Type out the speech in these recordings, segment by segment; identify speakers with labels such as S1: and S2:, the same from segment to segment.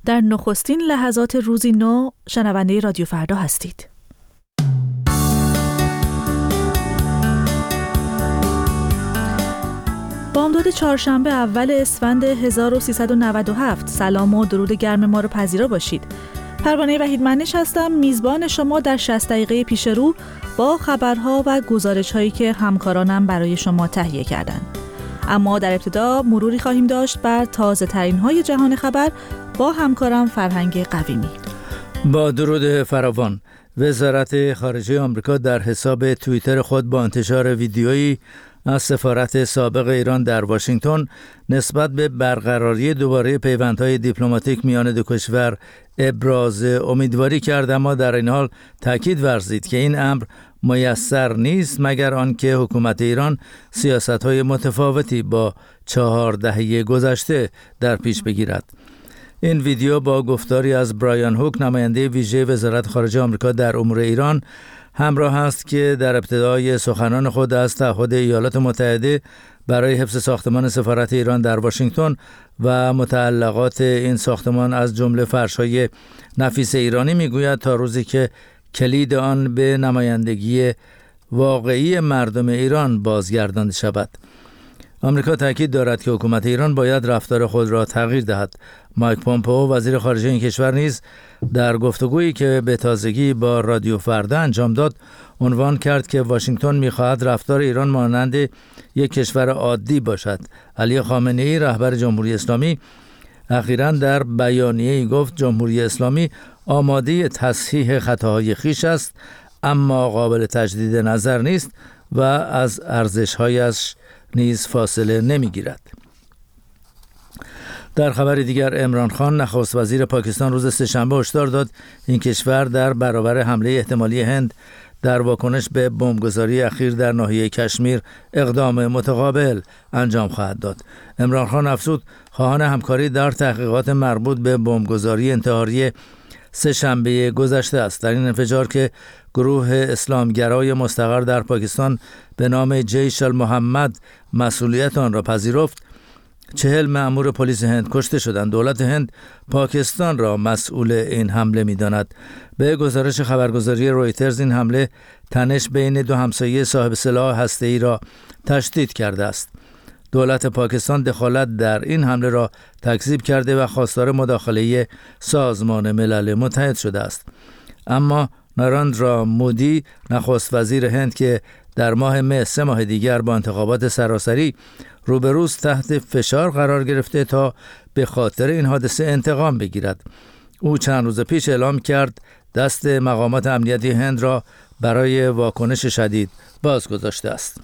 S1: در نخستین لحظات روزی نو شنونده رادیو فردا هستید. بامداد چهارشنبه اول اسفند 1397. سلام و درود گرم ما رو پذیرا باشید. پروانه وحیدمنش هستم، میزبان شما در 60 دقیقه پیش رو با خبرها و گزارش‌هایی که همکارانم برای شما تهیه کردند. اما در ابتدا مروری خواهیم داشت بر تازه‌ترین‌های جهان خبر با همکارم فرهنگ قویمی.
S2: با درود فراوان، وزارت خارجه آمریکا در حساب توییتر خود با انتشار ویدیویی از سفارت سابق ایران در واشنگتن نسبت به برقراری دوباره پیوندهای دیپلماتیک میان دو کشور ابراز امیدواری کرد، اما در این حال تاکید ورزید که این امر میسر نیست مگر آنکه حکومت ایران سیاست‌های متفاوتی با 4 دهه گذشته در پیش بگیرد. این ویدیو با گفتاری از برایان هوک، نماینده ویژه وزارت خارجه آمریکا در امور ایران، همراه است که در ابتدای سخنان خود از تعهد ایالات متحده برای حفظ ساختمان سفارت ایران در واشنگتن و متعلقات این ساختمان از جمله فرش‌های نفیس ایرانی میگوید تا روزی که کلید آن به نمایندگی واقعی مردم ایران بازگردانده شود. آمریکا تاکید دارد که حکومت ایران باید رفتار خود را تغییر دهد. مایک پومپئو وزیر خارجه این کشور نیز در گفتگویی که به تازگی با رادیو فردا انجام داد عنوان کرد که واشنگتن می‌خواهد رفتار ایران مانند یک کشور عادی باشد. علی خامنه‌ای رهبر جمهوری اسلامی اخیراً در بیانیه‌ای گفت جمهوری اسلامی آماده تصحیح خطاهای خویش است اما قابل تجدید نظر نیست و از ارزش‌هایش نیز فاصله نمی‌گیرد. در خبر دیگر، عمران خان نخست وزیر پاکستان روز سه‌شنبه هشدار داد این کشور در برابر حمله احتمالی هند در واکنش به بمبگذاری اخیر در ناحیه کشمیر اقدام متقابل انجام خواهد داد. عمران خان افزود خواهان همکاری در تحقیقات مربوط به بمبگذاری انتحاری سه‌شنبه گذشته است. در این انفجار که گروه اسلامگرای مستقر در پاکستان به نام جیش المحمد مسئولیت آن را پذیرفت، 40 مأمور پلیس هند کشته شدند. دولت هند پاکستان را مسئول این حمله می‌داند. به گزارش خبرگزاری رویترز این حمله تنش بین دو همسایه صاحب سلاح هسته‌ای را تشدید کرده است. دولت پاکستان دخالت در این حمله را تکذیب کرده و خواستار مداخله سازمان ملل متحد شده است. اما ناراندرا مودی نخست وزیر هند که در ماه مه 3 ماه دیگر با انتخابات سراسری روبروست تحت فشار قرار گرفته تا به خاطر این حادثه انتقام بگیرد. او چند روز پیش اعلام کرد دست مقامات امنیتی هند را برای واکنش شدید بازگذاشته است.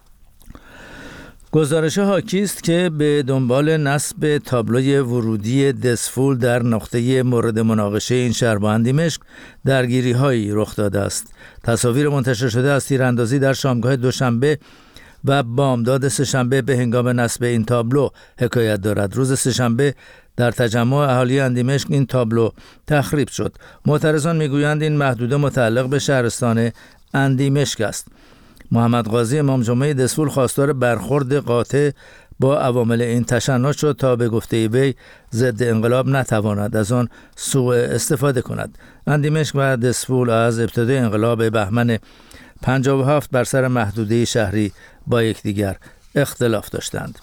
S2: گزارش حاکی است که به دنبال نصب تابلوی ورودی دسفول در نقطه مورد مناقشه این شهر با دمشق درگیری‌هایی رخ داده است. تصاویر منتشر شده از تیراندازی در شامگاه دوشنبه و بامداد سه‌شنبه به هنگام نصب این تابلو حکایت دارد. روز سه‌شنبه در تجمع اهالی اندیمشق این تابلو تخریب شد. معترضان میگویند این محدوده متعلق به شهرستان اندیمشق است. محمد قاضی امام جمعه دسفول خواستار برخورد قاطع با عوامل این تشنج شد تا به گفته وی ضد انقلاب نتواند از آن سوء استفاده کند. اندیمشق و دسفول از ابتدای انقلاب بهمن 57 بر سر محدوده شهری با یکدیگر اختلاف داشتند.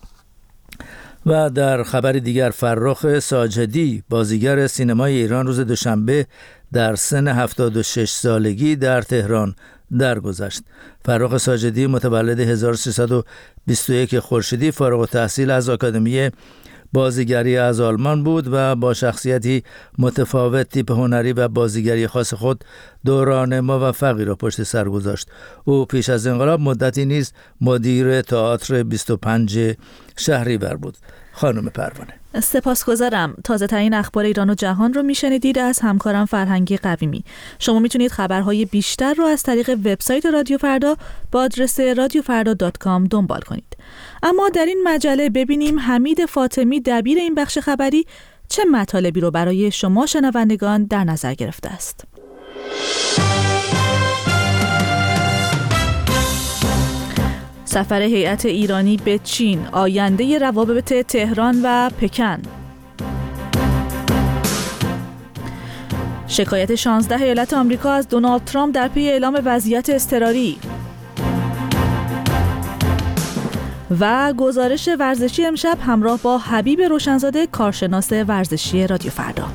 S2: و در خبر دیگر، فرخ ساجدی بازیگر سینمای ایران روز دوشنبه در سن 76 سالگی در تهران درگذشت. فرخ ساجدی متولد 1321 خورشیدی فارغ التحصیل از آکادمی بازیگری از آلمان بود و با شخصیتی متفاوت، تیپ هنری و بازیگری خاص خود دوران موفقی را پشت سر گذاشت. او پیش از انقلاب مدتی نیز مدیر تئاتر 25 شهریور بود. خانم پروانه،
S1: سپاسگزارم. تازه ترین اخبار ایران و جهان رو میشنیدید از همکارم فرهنگ قویمی. شما میتونید خبرهای بیشتر رو از طریق وبسایت رادیو فردا با آدرس radiofarda.com دنبال کنید. اما در این مجله ببینیم حمید فاطمی دبیر این بخش خبری چه مطالبی رو برای شما شنوندگان در نظر گرفته است. سفر هیئت ایرانی به چین، آینده روابط تهران و پکن. شکایت 16 ایالت آمریکا از دونالد ترامپ در پی اعلام وضعیت اضطراری و گزارش ورزشی امشب همراه با حبیب روشنزاده، کارشناس ورزشی رادیو فردا.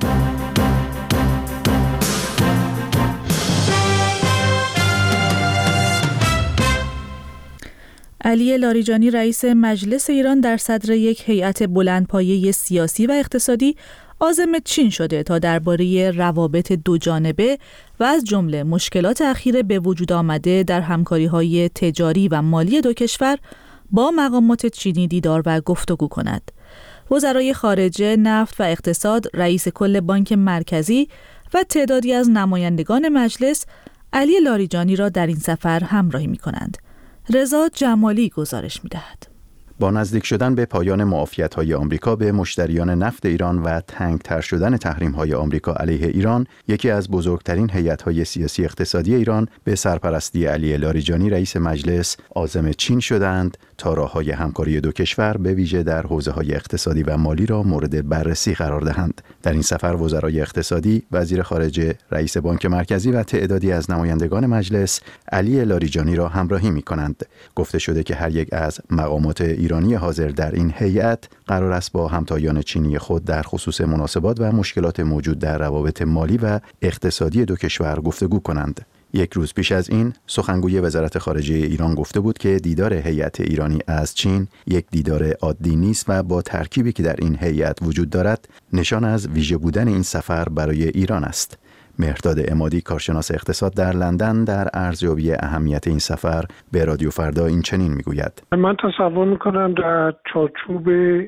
S1: علی لاریجانی رئیس مجلس ایران در صدر یک هیئت بلندپایه سیاسی و اقتصادی عازم چین شده تا درباره روابط دوجانبه و از جمله مشکلات اخیر به وجود آمده در همکاری‌های تجاری و مالی دو کشور با مقامات چینی دیدار و گفتگو کند. وزرای خارجه، نفت و اقتصاد، رئیس کل بانک مرکزی و تعدادی از نمایندگان مجلس علی لاریجانی را در این سفر همراهی می‌کنند. رضا جمالی گزارش می‌دهد.
S3: با نزدیک شدن به پایان معافیت‌های آمریکا به مشتریان نفت ایران و تنگ‌تر شدن تحریم‌های آمریکا علیه ایران، یکی از بزرگترین هیئت‌های سیاسی اقتصادی ایران به سرپرستی علی لاریجانی رئیس مجلس عازم چین شدند تا راه‌های همکاری دو کشور به ویژه در حوزه‌های اقتصادی و مالی را مورد بررسی قرار دهند. در این سفر وزرای اقتصادی، وزیر خارجه، رئیس بانک مرکزی و تعدادی از نمایندگان مجلس علی لاریجانی را همراهی می‌کنند. گفته شده که هر یک از مقامات ایرانی حاضر در این هیئت قرار است با همتایان چینی خود در خصوص مناسبات و مشکلات موجود در روابط مالی و اقتصادی دو کشور گفتگو کنند. یک روز پیش از این، سخنگوی وزارت خارجه ایران گفته بود که دیدار هیئت ایرانی از چین یک دیدار عادی نیست و با ترکیبی که در این هیئت وجود دارد، نشان از ویژه بودن این سفر برای ایران است. مهرداد عمادی، کارشناس اقتصاد در لندن، در ارزیابی اهمیت این سفر به رادیو فردا این چنین میگوید:
S4: من تصور میکنم در چارچوب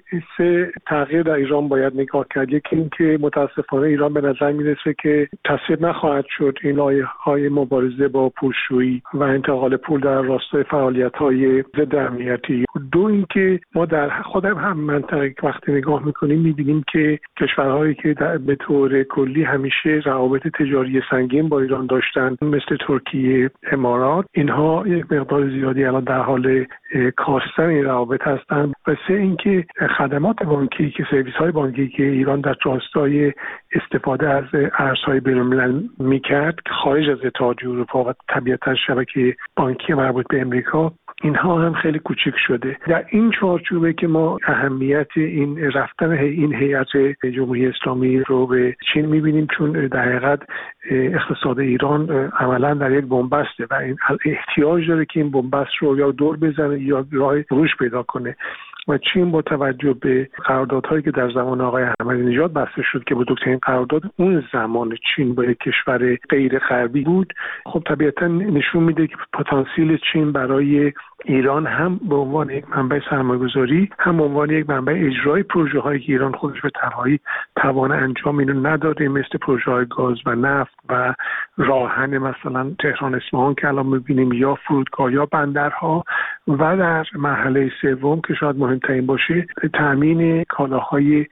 S4: سه تغییر در ایران باید نگاه کرد. یکی این که متاسفانه ایران به نظر میرسه که تسهیل نخواهد شد این لایه‌های مبارزه با پولشویی و انتقال پول در راستای فعالیت‌های ضد امنیتی. دو اینکه ما در خود هم منطقه وقتی نگاه میکنیم میبینیم که کشورهایی که به طور کلی همیشه روابط تجاری سنگین با ایران داشتن، مثل ترکیه، امارات، اینها یک مقدار زیادی الان در حال کاستن این روابط هستند. و سه اینکه خدمات بانکی که سرویس‌های بانکی که ایران در راستای استفاده از ارزهای بین‌الملل میکرد خارج از اتحادیه اروپا و طبیعتاً شبکه بانکی مربوط به امریکا، اینها هم خیلی کوچک شده. در این چارچوبه که ما اهمیت این رفتن این هیئت جمهوری اسلامی رو به چین می‌بینیم، چون در حقیقت اقتصاد ایران عملاً در یک بنبسته و این احتیاج داره که این بنبست رو یا دور بزنه یا راه روش پیدا کنه. و چین با توجه به قراردادهایی که در زمان آقای احمدی نژاد بسته شد که بزرگترین قرارداد اون زمان چین با یک کشور غیر غربی بود، خب طبیعتا نشون میده که پتانسیل چین برای ایران هم به عنوان یک منبع سرمایه‌گذاری، هم به عنوان یک منبع اجرای پروژه هایی که ایران خودش به تنهایی توان انجام اینو نداره، مثل پروژه های گاز و نفت و راهن مثلا تهران اصفهان که الان می‌بینیم، یا فرودگاه یا بندرها، و در مرحله سوم که شاید مهمترین باشه تامین کالاهای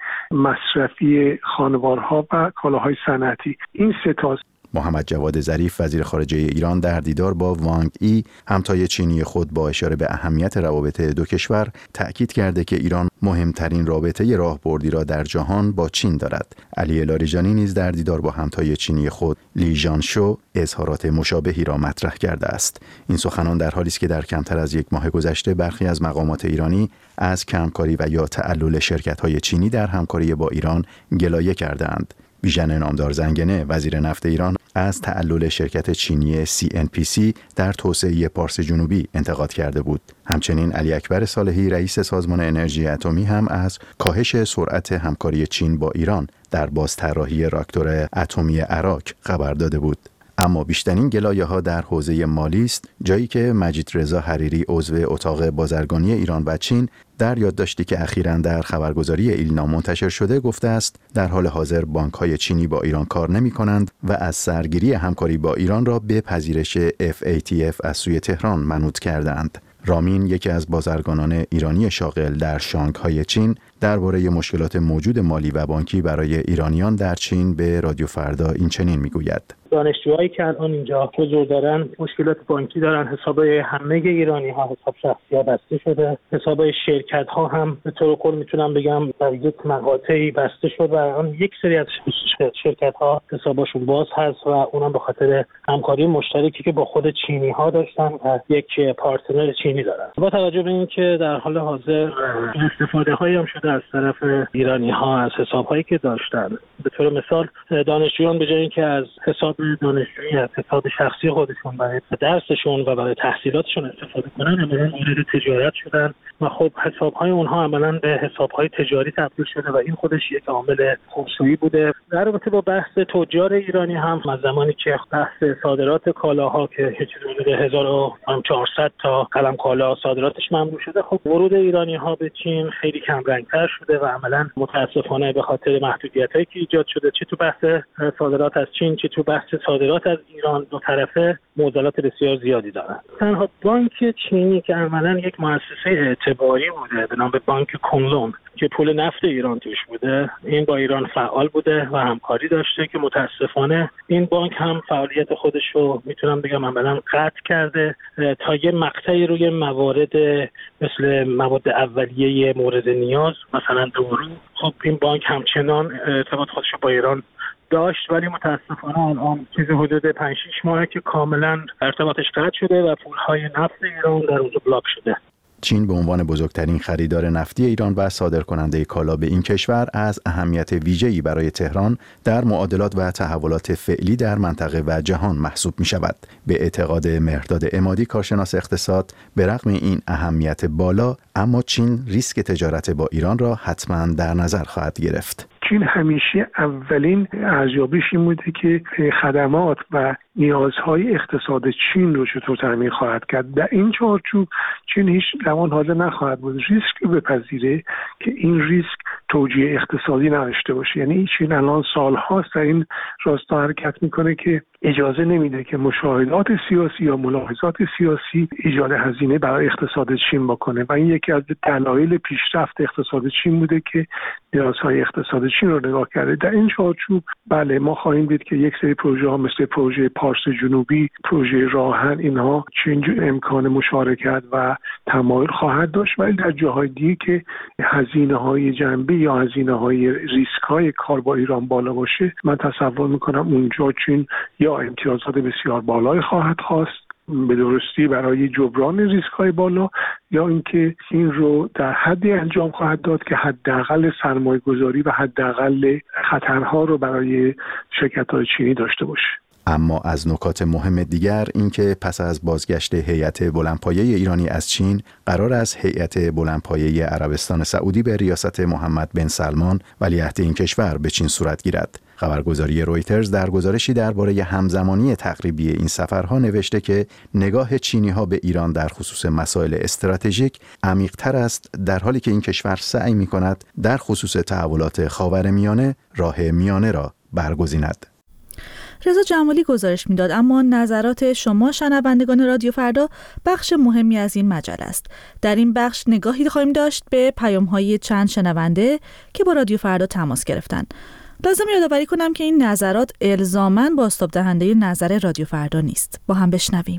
S4: مصرفی خانوارها و کالاهای صنعتی. این سه تا.
S3: محمد جواد ظریف، وزیر خارجه ایران، در دیدار با وانگ ای، همتای چینی خود، با اشاره به اهمیت روابط دو کشور تأکید کرده که ایران مهمترین رابطه راهبردی را در جهان با چین دارد. علی لاریجانی نیز در دیدار با همتای چینی خود لی ژانشو اظهارات مشابهی را مطرح کرده است. این سخنان در حالی است که در کمتر از یک ماه گذشته برخی از مقامات ایرانی از کمکاری و یا تعلل شرکت‌های چینی در همکاری با ایران گلایه کردند. بیژن نامدار زنگنه، وزیر نفت ایران، از تعلل شرکت چینی CNPC در توسعه پارس جنوبی انتقاد کرده بود. همچنین علی اکبر صالحی، رئیس سازمان انرژی اتمی، هم از کاهش سرعت همکاری چین با ایران در بازطراحی راکتور اتمی اراک خبر داده بود. اما بیشترین گلایه‌ها در حوزه مالی است، جایی که مجید رضا حریری، عضو اتاق بازرگانی ایران و چین، در یادداشتی که اخیراً در خبرگزاری ایلنا منتشر شده گفته است در حال حاضر بانک‌های چینی با ایران کار نمی‌کنند و از سرگیری همکاری با ایران را به پذیرش FATF از سوی تهران منوط کردند. رامین، یکی از بازرگانان ایرانی شاغل در شانگهای چین، درباره مشکلات موجود مالی و بانکی برای ایرانیان در چین به رادیو فردا این چنین میگوید:
S5: دانشجوهایی که الان اینجا حضور دارن مشکلات بانکی دارن، حسابای همه ایرانی‌ها، حساب شخصی‌ها بسته شده، حسابای شرکت‌ها هم به طور کل میتونم بگم در یک مقاطعی بسته شد و آن یک سری از شرکت‌ها حسابشون باز هست و اونم به خاطر همکاری مشترکی که با خود چینی‌ها داشتن و یک پارتنر چینی دارن. با توجه به اینکه در حال حاضر استفاده‌هایی هم شده از طرف ایرانی‌ها از حساب‌هایی که داشتن، به طور مثال دانشجویان به جای اینکه از حساب دانشجویی از حساب شخصی خودشون برای درسشون و برای تحصیلاتشون استفاده کنن، عملاً وارد تجارت شدن و خب حساب‌های اونها عملاً به حساب‌های تجاری تبدیل شده و این خودش یک عامل خوش‌رویی بوده. در رابطه با بحث تجار ایرانی هم از زمانی که بحث صادرات کالاها که چیزی حدود 1400 تا قلم کالا صادراتش ممنوع شده، خب ورود ایرانی‌ها به چین خیلی کم رنگ‌تر شده و عملاً متأسفانه به خاطر محدودیت‌هایی که ایجاد شده، چه تو بحث صادرات از چین چه تو بحث صادرات از ایران، دو طرفه معضلات بسیار زیادی دارن. تنها بانک چینی که عملاً یک مؤسسه اعتباری بوده به نام بانک کنلون که پول نفت ایران توش بوده، این با ایران فعال بوده و همکاری داشته که متاسفانه این بانک هم فعالیت خودش رو میتونم بگم عملاً قطع کرده تا یه مقطعی روی موارد مثل مواد اولیه مورد نیاز مثلا دارو. خب این بانک همچنان ارتباط خودش رو با ایران داشت ولی متاسفانه الان چیزی حدود 5-6 ماهه که کاملا ارتباطش قطع شده و پولهای نفت ایران در اونجا بلاک شده.
S3: چین به عنوان بزرگترین خریدار نفتی ایران و صادرکننده کالا به این کشور از اهمیت ویژه‌ای برای تهران در معادلات و تحولات فعلی در منطقه و جهان محسوب می شود. به اعتقاد مهرداد عمادی کارشناس اقتصاد، به رغم این اهمیت بالا، اما چین ریسک تجارت با ایران را حتما در نظر خواهد گرفت.
S4: چین همیشه اولین ارزیابیش این بوده که خدمات و نیازهای اقتصاد چین رو چطور تامین خواهد کرد. در این چارچوب چین هیچ زمان حاضر نخواهد بود ریسک بپذیره که این ریسک توجیه اقتصادی نداشته باشه. یعنی چین الان سالهاست در این راستا حرکت میکنه که اجازه نمیده که مشاهدات سیاسی یا ملاحظات سیاسی ایجاد هزینه برای اقتصاد چین بکنه و این یکی از دلایل پیشرفت اقتصاد چین بوده که نیازهای اقتصاد چین رو نگاه کرده. در این چارچوب بله ما خواهیم دید که یک سری پروژه ها مثل پروژه پارس جنوبی، پروژه راهن، اینها چین امکان مشارکت و تمایل خواهد داشت، ولی در جاهای دیگه که هزینه های جنبی یا هزینه های ریسک های کار با ایران بالا باشه، من تصور میکنم اونجا چین یا امتیازات بسیار بالای خواهد خواست به درستی برای جبران ریسک های بالا یا اینکه این رو در حدی انجام خواهد داد که حداقل سرمایه گذاری و حداقل خطرها رو برای شرکت های چینی داشته باشه.
S3: اما از نکات مهم دیگر اینکه پس از بازگشت هیئت بلندپایه ایرانی از چین، قرار است هیئت بلندپایه عربستان سعودی به ریاست محمد بن سلمان ولیعهد این کشور به چین صورت گیرد. خبرگزاری رویترز در گزارشی درباره همزمانی تقریبی این سفرها نوشته که نگاه چینی‌ها به ایران در خصوص مسائل استراتژیک عمیق‌تر است، در حالی که این کشور سعی می‌کند در خصوص تحولات خاورمیانه راه میانه را برگزیند.
S1: رضا جمالی گزارش میداد، اما نظرات شما شنوندگان رادیو فردا بخش مهمی از این مجله است. در این بخش نگاهی خواهیم داشت به پیام‌های چند شنونده که با رادیو فردا تماس گرفتند. لازم یادآوری کنم که این نظرات الزاماً بازتاب دهنده نظر رادیو فردا نیست. با هم بشنویم.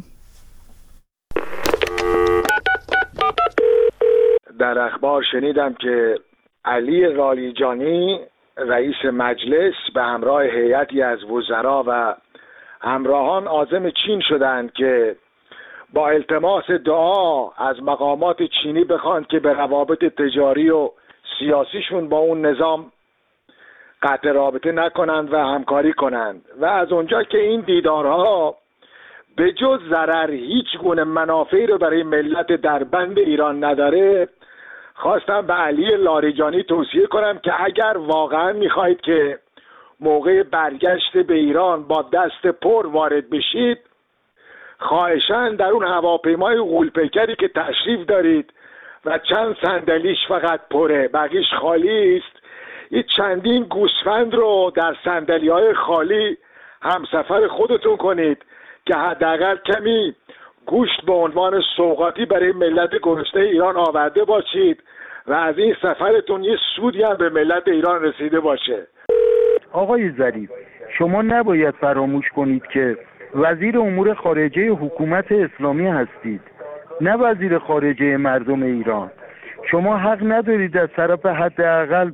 S6: در اخبار شنیدم که علی لاریجانی رئیس مجلس به همراه هیئتی از وزرا و همراهان عازم چین شدند که با التماس دعا از مقامات چینی بخواند که به روابط تجاری و سیاسیشون با اون نظام قطع رابطه نکنند و همکاری کنند و از اونجا که این دیدارها به جز ضرر هیچ گونه منافعی رو برای ملت در بند ایران نداره، خواستم به علی لاریجانی توصیه کنم که اگر واقعا میخواهید که موقع برگشت به ایران با دست پر وارد بشید، خواهشاً در اون هواپیمای غول‌پیکری که تشریف دارید و چند صندلیش فقط پره بقیش خالی است، این چندین گوسفند رو در صندلی‌های خالی همسفر خودتون کنید که حداقل کمی گوشت به عنوان سوغاتی برای ملت گرسنه ایران آورده باشید و از این سفرتون یه سودی هم به ملت ایران رسیده باشه.
S7: آقای ظریف، شما نباید فراموش کنید که وزیر امور خارجه حکومت اسلامی هستید، نه وزیر خارجه مردم ایران. شما حق ندارید از طرف حداقل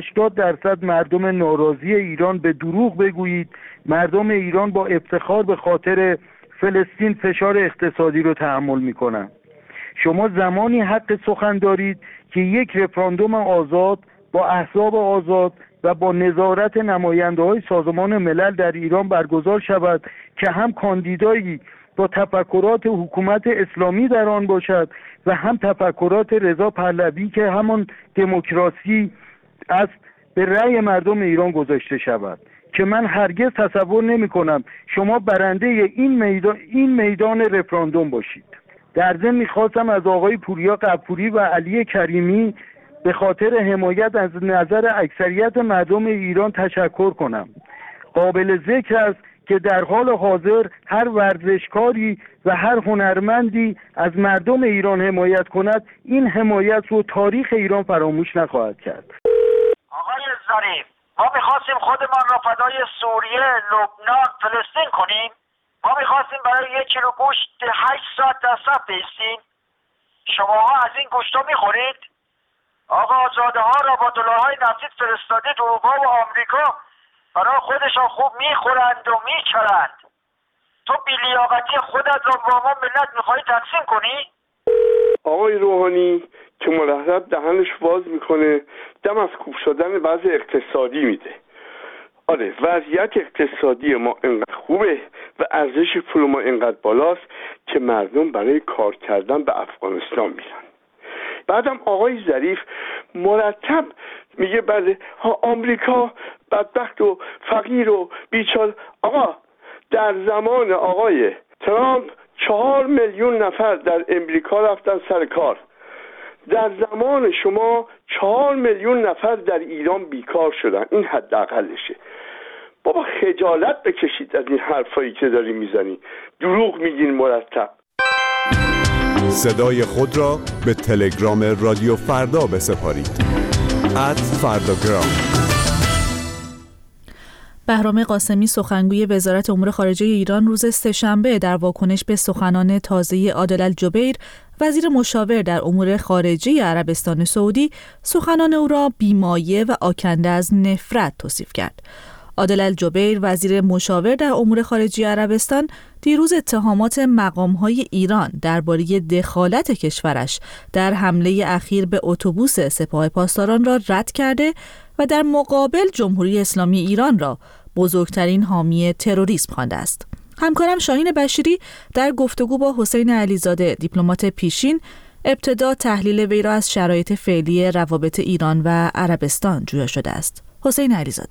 S7: 80% مردم ناراضی ایران به دروغ بگویید مردم ایران با افتخار به خاطر فلسطین فشار اقتصادی رو تحمل میکنن. شما زمانی حق سخن دارید که یک رفراندوم آزاد با احزاب آزاد و با نظارت نماینده‌های سازمان ملل در ایران برگزار شود که هم کاندیدایی با تفکرات حکومت اسلامی در آن باشد و هم تفکرات رضا پهلوی که همان دموکراسی است به رأی مردم ایران گذاشته شود، که من هرگز تصور نمی کنم شما برنده این میدان رفراندوم باشید. در ضمن می‌خواستم از آقای پوریا غفوری و علی کریمی به خاطر حمایت از نظر اکثریت مردم ایران تشکر کنم. قابل ذکر است که در حال حاضر هر ورزشکاری و هر هنرمندی از مردم ایران حمایت کند، این حمایت رو تاریخ ایران فراموش نخواهد کرد.
S8: آقای ظریف، ما میخواستیم خودمان را فدای سوریه، لبنان، فلسطین کنیم. ما میخواستیم برای 1 کیلو گوشت 8 ساعت در صف بایستیم. شماها از این گوشتا میخورید؟ آقا زاده ها را با دلارهای نفتی فرستاده اروپا و آمریکا برای خودشان خوب میخورند و میچرند. تو بیلیاقتی خودت را با ما ملت میخوایی تقسیم کنی؟
S9: آقای روحانی که مرتب دهنش باز میکنه دم از کوب شدن وضع اقتصادی میده. آره، وضعیت اقتصادی ما اینقدر خوبه و ارزش پول ما اینقدر بالاست که مردم برای کار کردن به افغانستان میرن. بعدم آقای ظریف مرتب میگه بله آمریکا بدبخت و فقیر و بیچاره. آقا در زمان آقای ترامپ 4 میلیون نفر در امریکا رفتن سر کار. در زمان شما 4 میلیون نفر در ایران بیکار شدن. این حداقلشه. بابا خجالت بکشید از این حرفایی که داری میزنی. دروغ میگین مرتب.
S10: صدای خود را به تلگرام رادیو فردا بسپارید. @فرداگرام.
S1: بهرام قاسمی سخنگوی وزارت امور خارجه ایران روز سه‌شنبه در واکنش به سخنان تازه عادل الجبیر وزیر مشاور در امور خارجه عربستان سعودی سخنان او را بی‌مایه و آکنده از نفرت توصیف کرد. عادل الجبیر وزیر مشاور در امور خارجه عربستان دیروز اتهامات مقام‌های ایران درباره دخالت کشورش در حمله اخیر به اتوبوس سپاه پاسداران را رد کرده و در مقابل جمهوری اسلامی ایران را بزرگترین حامی تروریسم خوانده است. همکارم شاهین بشیری در گفتگو با حسین علیزاده دیپلمات پیشین ابتدا تحلیل وی را از شرایط فعلی روابط ایران و عربستان جویا شده است. حسین علیزاده: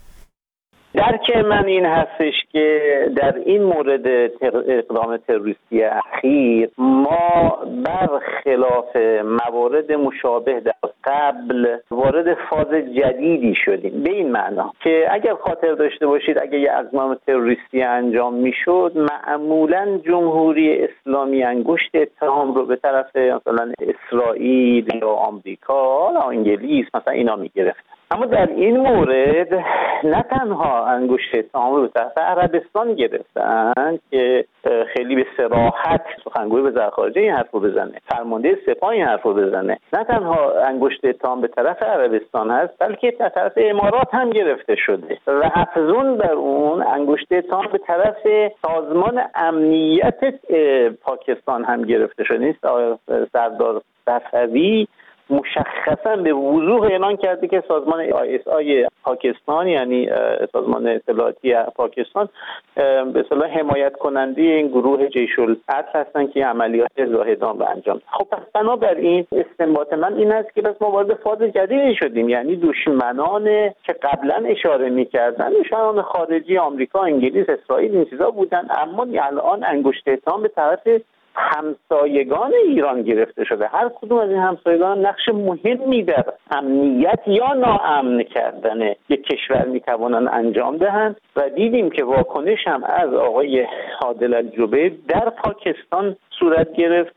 S11: درک من این هستش که در این مورد اقدام تروریستی اخیر ما برخلاف موارد مشابه در قبل وارد فاز جدیدی شدیم، به این معنا که اگر خاطر داشته باشید اگر یک اقدام تروریستی انجام میشد معمولا جمهوری اسلامی انگشت اتهام رو به طرف مثلا اسرائیل یا آمریکا یا انگلیس مثلا اینا میگرفت. اما در این مورد نه تنها انگشت اتهام رو به طرف عربستان گرفتن که خیلی به صراحت سخنگوی وزارت خارجه این حرف رو بزنه، فرمانده سپاه این حرف رو بزنه، نه تنها انگشت اتهام به طرف عربستان هست بلکه به طرف امارات هم گرفته شده و افزون بر اون انگشت اتهام به طرف سازمان امنیت پاکستان هم گرفته شده. نیست سردار صفوی مشخصا به وضوح اعلان کرده که سازمان ISI پاکستان یعنی سازمان اطلاعاتی پاکستان به اصطلاح حمایت کننده این گروه جیش العدل هستن که عملیات زاهدان رو انجام. خب پس بنابراین استنباط من این است که بس ما وارد فاز جدیدی شدیم، یعنی دشمنان که قبلا اشاره می‌کردن دشمنان خارجی آمریکا، انگلیس، اسرائیل این چیزا بودن، اما الان انگشت اتهام به طرف همسایگان ایران گرفته شده. هر کدوم از این همسایگان نقش مهمی در امنیت یا ناامن کردن یک کشور میتوانند انجام دهند و دیدیم که واکنش هم از آقای عادل الجبیر در پاکستان صورت گرفتش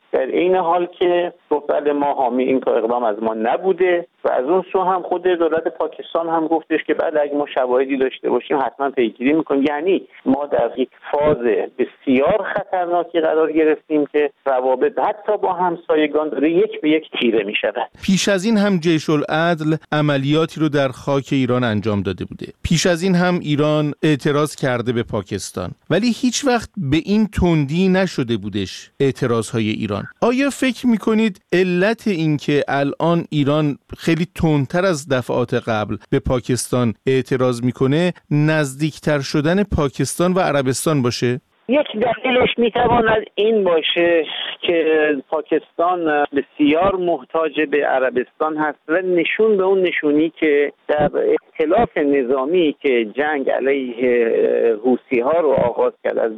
S11: در این حال که گفت ما حامی این اقدام از ما نبوده و از اون سو هم خود دولت پاکستان هم گفتش که بعد اگه ما شواهدی داشته باشیم حتما پیگیری میکنیم. یعنی ما در یک فاز بسیار خطرناکی قرار گرفتیم که روابط حتی با همسایگان داره یک به یک تیره میشود.
S12: پیش از این هم جیش العدل عملیاتی رو در خاک ایران انجام داده بوده. پیش از این هم ایران اعتراض کرده به پاکستان، ولی هیچ وقت به این تندی نشده بودش اعتراضهای ایران. آیا فکر میکنید علت این که الان ایران خیلی تندتر از دفعات قبل به پاکستان اعتراض میکنه نزدیکتر شدن پاکستان و عربستان باشه؟
S11: یک دلیلش میتواند این باشه که پاکستان بسیار محتاج به عربستان هست و نشون به اون نشونی که در ائتلاف نظامی که جنگ علیه حوثی ها رو آغاز کرد از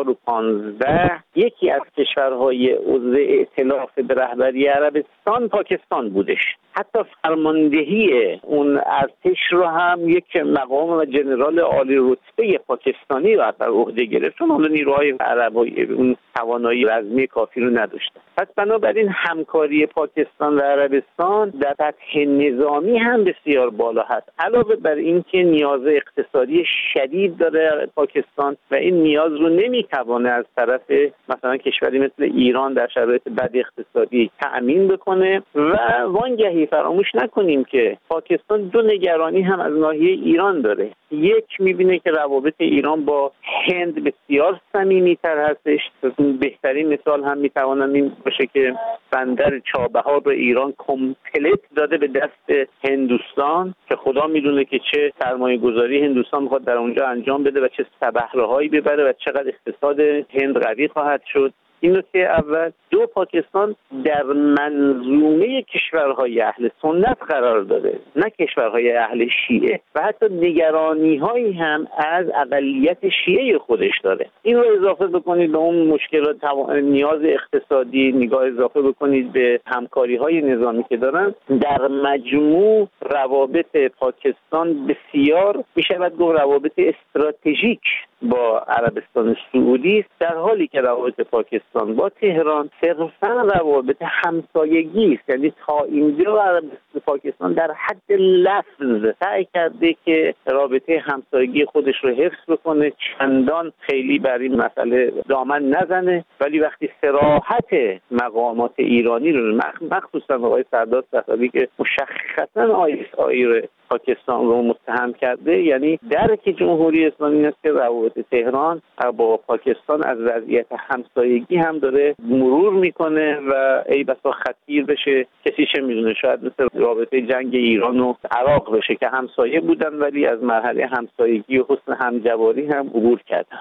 S11: 2015 یکی از کشورهای عضو ائتلاف به رهبری عربستان پاکستان بودش. حتی فرماندهی اون ارتش رو هم یک مقام و جنرال عالی رتبه پاکستانی رو بر عهده گرفت، چون حالا نیروهای عربی اون توانایی رزمی کافی رو نداشتن. پس بنابراین همکاری پاکستان و عربستان در سطح نظامی هم بسیار بالا هست، علاوه بر اینکه نیاز اقتصادی شدید داره پاکستان و این نیاز رو نمیتوانه از طرف مثلا کشوری مثل ایران در شرایط بد اقتصادی تأمین بکنه. و وانگهی فراموش نکنیم که پاکستان دو نگرانی هم از ناحیه ایران داره. یک، میبینه که روابط ایران با هند بسیار صمیمی‌تر هستش. بهترین مثال هم میتوانم این باشه که بندر چابهار رو ایران کامپلت داده به دست هندوستان که خدا میدونه که چه سرمایه‌گذاری هندوستان میخواد در اونجا انجام بده و چه بهره‌هایی ببره و چقدر اقتصاد هند قوی خواهد شد. این نکته اول. دو، پاکستان در منظومه کشورهای اهل سنت قرار داره، نه کشورهای اهل شیعه، و حتی نگرانی‌هایی هم از اقلیت شیعه خودش داره. این رو اضافه بکنید به اون مشکلات نیاز اقتصادی، نگاه اضافه بکنید به همکاری‌های نظامی که دارن، در مجموع روابط پاکستان بسیار میشود گفت روابط استراتژیک با عربستان سعودی است، در حالی که روابط پاکستان با تهران صرفاً روابط همسایگی است. یعنی تا اینجا عربستان پاکستان در حد لفظ سعی کرده که رابطه همسایگی خودش رو حفظ بکنه، چندان خیلی بر این مسئله دامن نزنه، ولی وقتی صراحت مقامات ایرانی رو مخصوصاً آقای سردار صفوی که مشخصاً آیین پاکستان رو متهم کرده، یعنی درک جمهوری اسلامی است که روابط تهران با پاکستان از وضعیت همسایگی هم داره مرور میکنه و ای بسا خطیر بشه. کسی چه میدونه، شاید مثل رابطه جنگ ایران و عراق بشه که همسایه بودن ولی از مرحله همسایگی و حسن همجواری هم عبور کردن.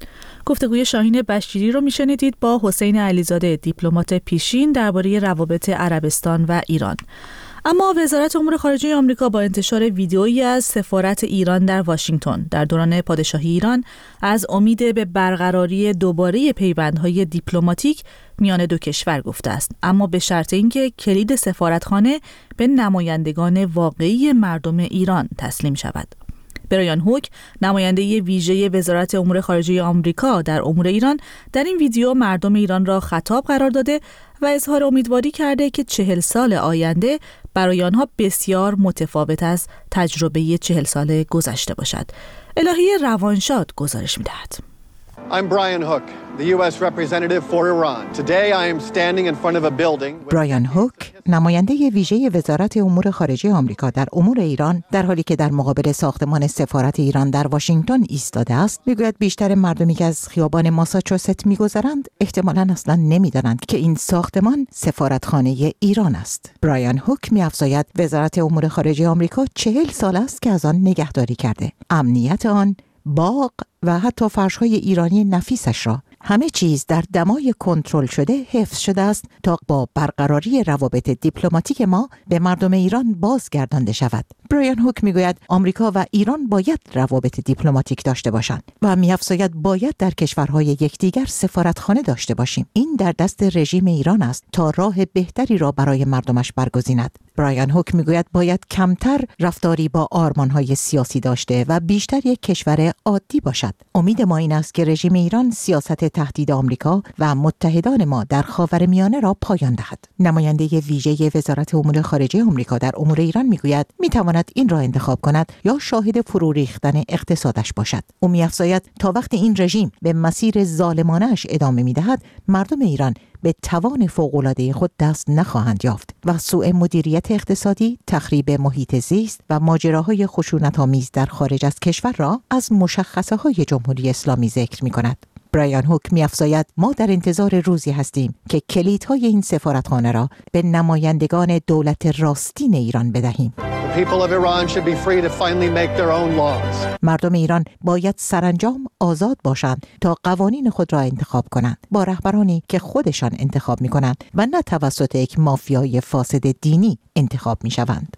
S1: گفتگوی شاهین بشیری رو میشنیدید با حسین علیزاده، دیپلمات پیشین درباره روابط عربستان و ایران. اما وزارت امور خارجه آمریکا با انتشار ویدئویی از سفارت ایران در واشنگتن در دوران پادشاهی ایران از امید به برقراری دوباره پیوندهای دیپلماتیک میان دو کشور گفته است، اما به شرط اینکه کلید سفارتخانه به نمایندگان واقعی مردم ایران تسلیم شود. برایان هوک، نماینده ویژه وزارت امور خارجه آمریکا در امور ایران، در این ویدیو مردم ایران را خطاب قرار داده و اظهار امیدواری کرده که 40 سال آینده برای آنها بسیار متفاوت از تجربه 40 سال گذشته باشد. الهی روانشاد گزارش می‌دهد.
S13: I'm Brian Hook, the U.S. representative for Iran. Today I am standing in front of a building.
S14: برایان هوک، نماینده ویژه وزارت امور خارجه آمریکا در امور ایران، در حالی که در مقابل ساختمان سفارت ایران در واشنگتن ایستاده است، میگوید بیشتر مردمی که از خیابان ماساچوست میگذرند احتمالاً اصلاً نمیدانند که این ساختمان سفارتخانه ایران است. برایان هوک می‌افزاید وزارت امور خارجه آمریکا 40 سال است که از آن نگهداری کرده. امنیت آن، باغ و حتی فرش‌های ایرانی نفیسش را، همه چیز در دمای کنترل شده حفظ شده است تا با برقراری روابط دیپلماتیک ما به مردم ایران بازگردانده شود. برایان هوک میگوید آمریکا و ایران باید روابط دیپلماتیک داشته باشند و می‌افزاید باید در کشورهای یکدیگر سفارتخانه داشته باشیم. این در دست رژیم ایران است تا راه بهتری را برای مردمش برگزیند برایان هوک میگوید باید کمتر رفتاری با آرمان‌های سیاسی داشته و بیشتر یک کشور عادی باشد. امید ما این است که رژیم ایران سیاست تهدید آمریکا و متحدان ما در خاورمیانه را پایان دهد. نماینده ویژه وزارت امور خارجه آمریکا در امور ایران میگوید میتواند این را انتخاب کند یا شاهد فرو ریختن اقتصادش باشد. او می‌افزاید تا وقتی این رژیم به مسیر ظالمانه‌اش ادامه می‌دهد، مردم ایران به توان فوق‌العاده خود دست نخواهند یافت و سوء مدیریت اقتصادی، تخریب محیط زیست و ماجراهای خشونت‌آمیز در خارج از کشور را از مشخصه‌های جمهوری اسلامی ذکر می‌کند. برایان هوک می‌افزاید ما در انتظار روزی هستیم که کلیدهای این سفارتخانه را به نمایندگان دولت راستین ایران بدهیم. مردم ایران باید سرانجام آزاد باشند تا قوانین خود را انتخاب کنند با رهبرانی که خودشان انتخاب می‌کنند و نه توسط یک مافیای فاسد دینی انتخاب می‌شوند.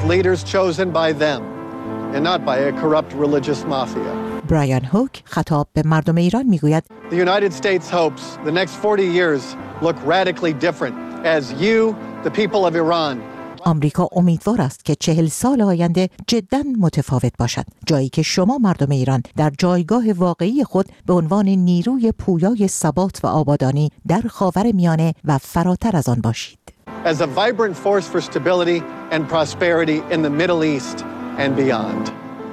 S14: برایان هوک خطاب به مردم ایران میگوید
S13: The United States hopes the next 40 years look radically different as you, the people of Iran.
S14: آمریکا امیدوار است که 40 سال آینده جداً متفاوت باشد، جایی که شما مردم ایران در جایگاه واقعی خود به عنوان نیروی پویای ثبات و آبادانی در خاورمیانه و فراتر از آن باشید.
S13: As a vibrant force for stability and prosperity in the Middle East and beyond.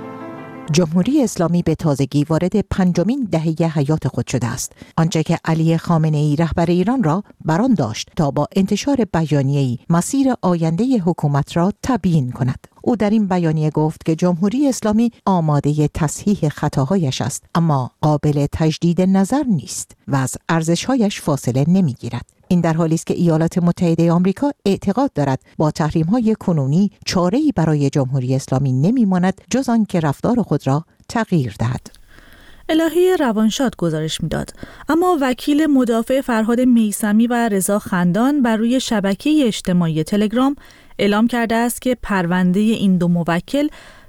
S14: جمهوری اسلامی به تازگی وارد 5مین دهه حیات خود شده است، آنچه که علی خامنه‌ای رهبر ایران را بران داشت تا با انتشار بیانیه‌ای مسیر آینده حکومت را تبیین کند. او در این بیانیه گفت که جمهوری اسلامی آماده تصحیح خطاهایش است، اما قابل تجدید نظر نیست و از ارزش‌هایش فاصله نمی‌گیرد. این در حالی است که ایالات متحده آمریکا اعتقاد دارد با تحریم‌های کنونی چاره‌ای برای جمهوری اسلامی نمی‌ماند جز آن که رفتار خود را تغییر دهد.
S1: الهی روانشاد گزارش میداد، اما وکیل مدافع فرهاد میثمی و رضا خندان بر روی شبکه اجتماعی تلگرام اعلام کرده است که پرونده این دو موکل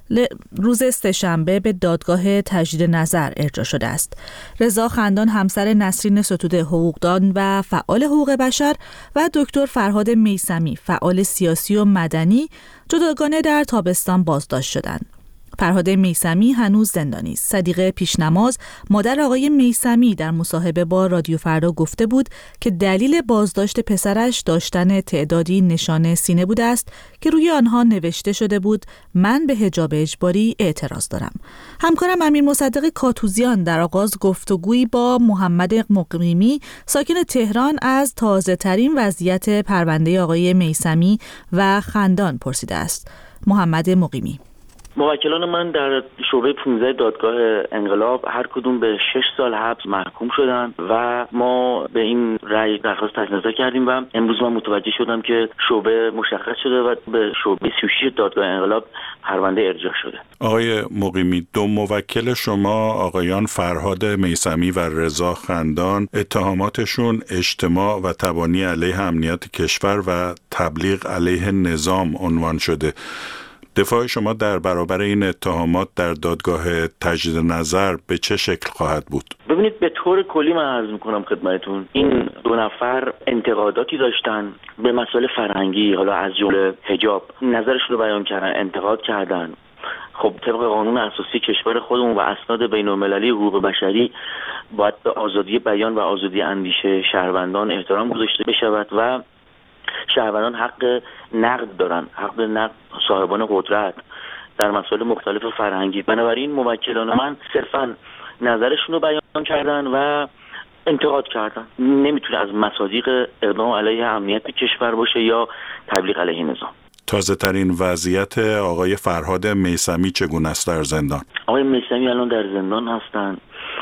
S1: روز سه‌شنبه به دادگاه تجدید نظر ارجاع شده است. رضا خندان همسر نسرین ستوده حقوقدان و فعال حقوق بشر و دکتر فرهاد میثمی فعال سیاسی و مدنی جداگانه در تابستان بازداشت شدند. فرهاد میثمی هنوز زندانی است. صدیقه پیشنماز مادر آقای میثمی در مصاحبه با رادیو فردا گفته بود که دلیل بازداشت پسرش داشتن تعدادی نشانه سینه بوده است که روی آنها نوشته شده بود من به حجاب اجباری اعتراض دارم. همکارم امیر مصدق کاتوزیان در آغاز گفتگویی با محمد مقیمی ساکن تهران از تازه‌ترین وضعیت پرونده آقای میثمی و خندان پرسیده است. محمد مقیمی:
S15: موکلان من در شعبه 15 دادگاه انقلاب هر کدوم به 6 سال حبس محکوم شدن و ما به این رأی درخواست تجدید نظر کردیم و امروز من متوجه شدم که شعبه مشخص شده و به شعبه 36 دادگاه انقلاب پرونده ارجاع شده.
S16: آقای مقیمی، دو موکل شما آقایان فرهاد میثمی و رضا خندان اتهاماتشون اجتماع و تبانی علیه امنیت کشور و تبلیغ علیه نظام عنوان شده. دفاع شما در برابر این اتهامات در دادگاه تجدید نظر به چه شکل خواهد بود؟
S15: ببینید، به طور کلی من عرض میکنم خدمتتون، این دو نفر انتقاداتی داشتن به مسائل فرهنگی، حالا از جمله حجاب، نظرشون رو بیان کردن، انتقاد کردن. خب طبق قانون اساسی کشور خودمون و اسناد بین‌المللی حقوق بشری باید به آزادی بیان و آزادی اندیشه شهروندان احترام گذاشته بشود و شهروندان حق نقد دارن، حق نقد صاحبان قدرت در مسائل مختلف فرهنگی. بنابراین موکلان من صرفاً نظرشون رو بیان کردن و انتقاد کردن. نمیتونه از مصادیق اقدام علیه امنیت کشور باشه یا تبلیغ علیه نظام.
S16: تازه ترین وضعیت آقای فرهاد میثمی چگونه است در زندان؟
S15: آقای میثمی الان در زندان هستند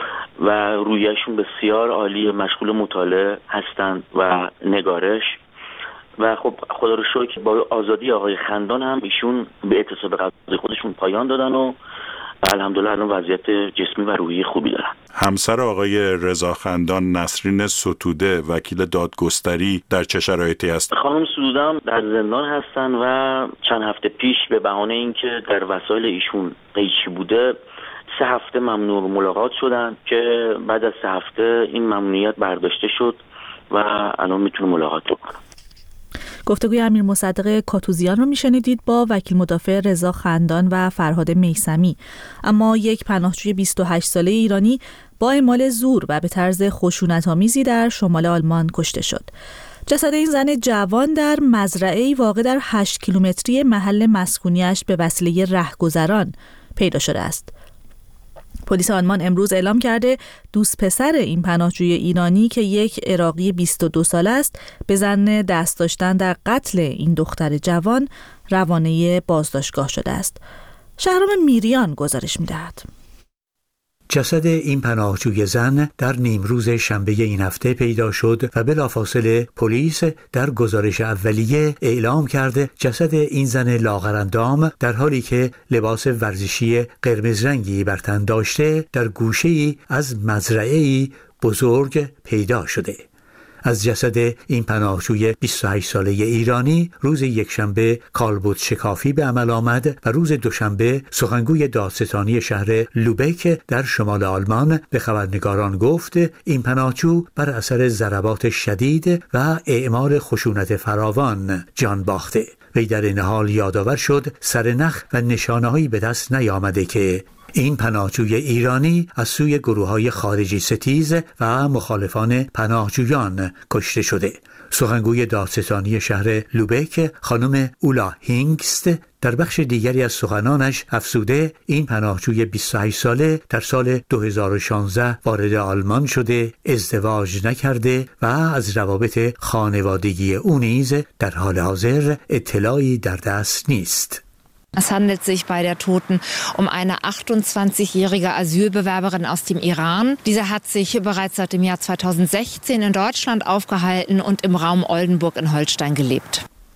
S15: و رویشون بسیار عالی، مشغول مطالعه هستند و نگارش. و خب خدا رو شکر با آزادی آقای خندان هم ایشون به اعتصاب قضایی خودشون پایان دادن و الحمدلله الان وضعیت جسمی و روحی خوبی دارن.
S16: همسر آقای رضا خندان نسرین ستوده وکیل دادگستری در چه شرایطی است؟
S15: خانم ستوده هم در زندان هستن و چند هفته پیش به بهانه اینکه در وسایل ایشون قیچی بوده 3 هفته ممنوع ملاقات شدن که بعد از 3 هفته این ممنوعیت برداشته شد و الان میتونه ملاقات بکنه.
S1: گفتگوی امیر مصدق کاتوزیان رو میشنیدید با وکیل مدافع رضا خندان و فرهاد میثمی. اما یک پناهجوی 28 ساله ایرانی با اعمال زور و به طرز خشونت‌آمیزی در شمال آلمان کشته شد. جسد این زن جوان در مزرعه‌ای واقع در 8 کیلومتری محل مسکونیش به وسیله رهگذران پیدا شده است. پلیس آلمان امروز اعلام کرده دوست پسر این پناهجوی ایرانی که یک عراقی 22 ساله است به ظن دست داشتن در قتل این دختر جوان روانه بازداشتگاه شده است. شهرام میریان گزارش می‌دهد.
S17: جسد این پناهجوی زن در نیمروز شنبه این هفته پیدا شد و بلافاصله پلیس در گزارش اولیه اعلام کرده جسد این زن لاغرندام در حالی که لباس ورزشی قرمز رنگی بر تن داشته در گوشه‌ای از مزرعه‌ای بزرگ پیدا شده. از جسد این پناهجوی 28 ساله ایرانی روز یکشنبه کالبد شکافی به عمل آمد و روز دوشنبه سخنگوی دادستانی شهر لوبک در شمال آلمان به خبرنگاران گفت این پناهجو بر اثر ضربات شدید و اعمال خشونت فراوان جان باخته. وی در این حال یادآور شد سرنخ و نشانه‌هایی به دست نیامده که این پناهجوی ایرانی از سوی گروه‌های خارجی ستیز و مخالفان پناهجویان کشته شده. سخنگوی دادستانی شهر لوبک خانم اولا هینگست در بخش دیگری از سخنانش افزوده این پناهجوی 28 ساله در سال 2016 وارد آلمان شده، ازدواج نکرده و از روابط خانوادگی او نیز در حال حاضر اطلاعی در دست نیست.
S18: Es handelt sich bei der Toten um eine 28-jährige Asylbewerberin aus dem Iran. Diese hat sich bereits seit dem Jahr 2016 in Deutschland aufgehalten und im Raum Oldenburg in Holstein gelebt.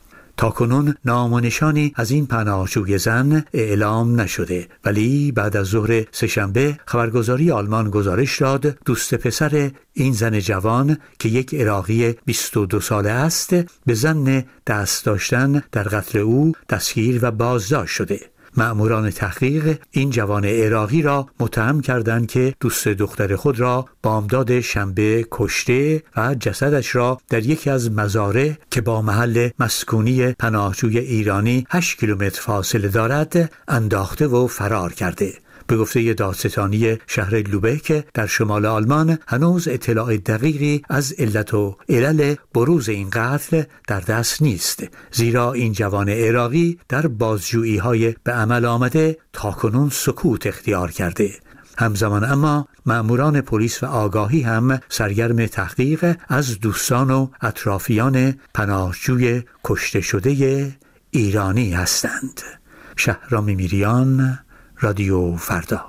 S17: تاکنون نام و نشانی از این پناهجوی زن اعلام نشده، ولی بعد از ظهر سه‌شنبه خبرگزاری آلمان گزارش داد دوست پسر این زن جوان که یک عراقی 22 ساله است به ظن دست داشتن در قتل او دستگیر و بازداشت شده. مأموران تحقیق این جوان عراقی را متهم کردند که دوست دختر خود را بامداد شنبه کشته و جسدش را در یکی از مزارع که با محل مسکونی پناهجوی ایرانی 8 کیلومتر فاصله دارد انداخته و فرار کرده. به گفته دادستانی شهر لوبک در شمال آلمان هنوز اطلاع دقیقی از علت و علل بروز این قتل در دست نیست، زیرا این جوان عراقی در بازجویی‌های به عمل آمده تاکنون سکوت اختیار کرده. همزمان اما مأموران پلیس و آگاهی هم سرگرم تحقیق از دوستان و اطرافیان پناهجوی کشته شده ایرانی هستند. شهرام میریان، رادیو فردا.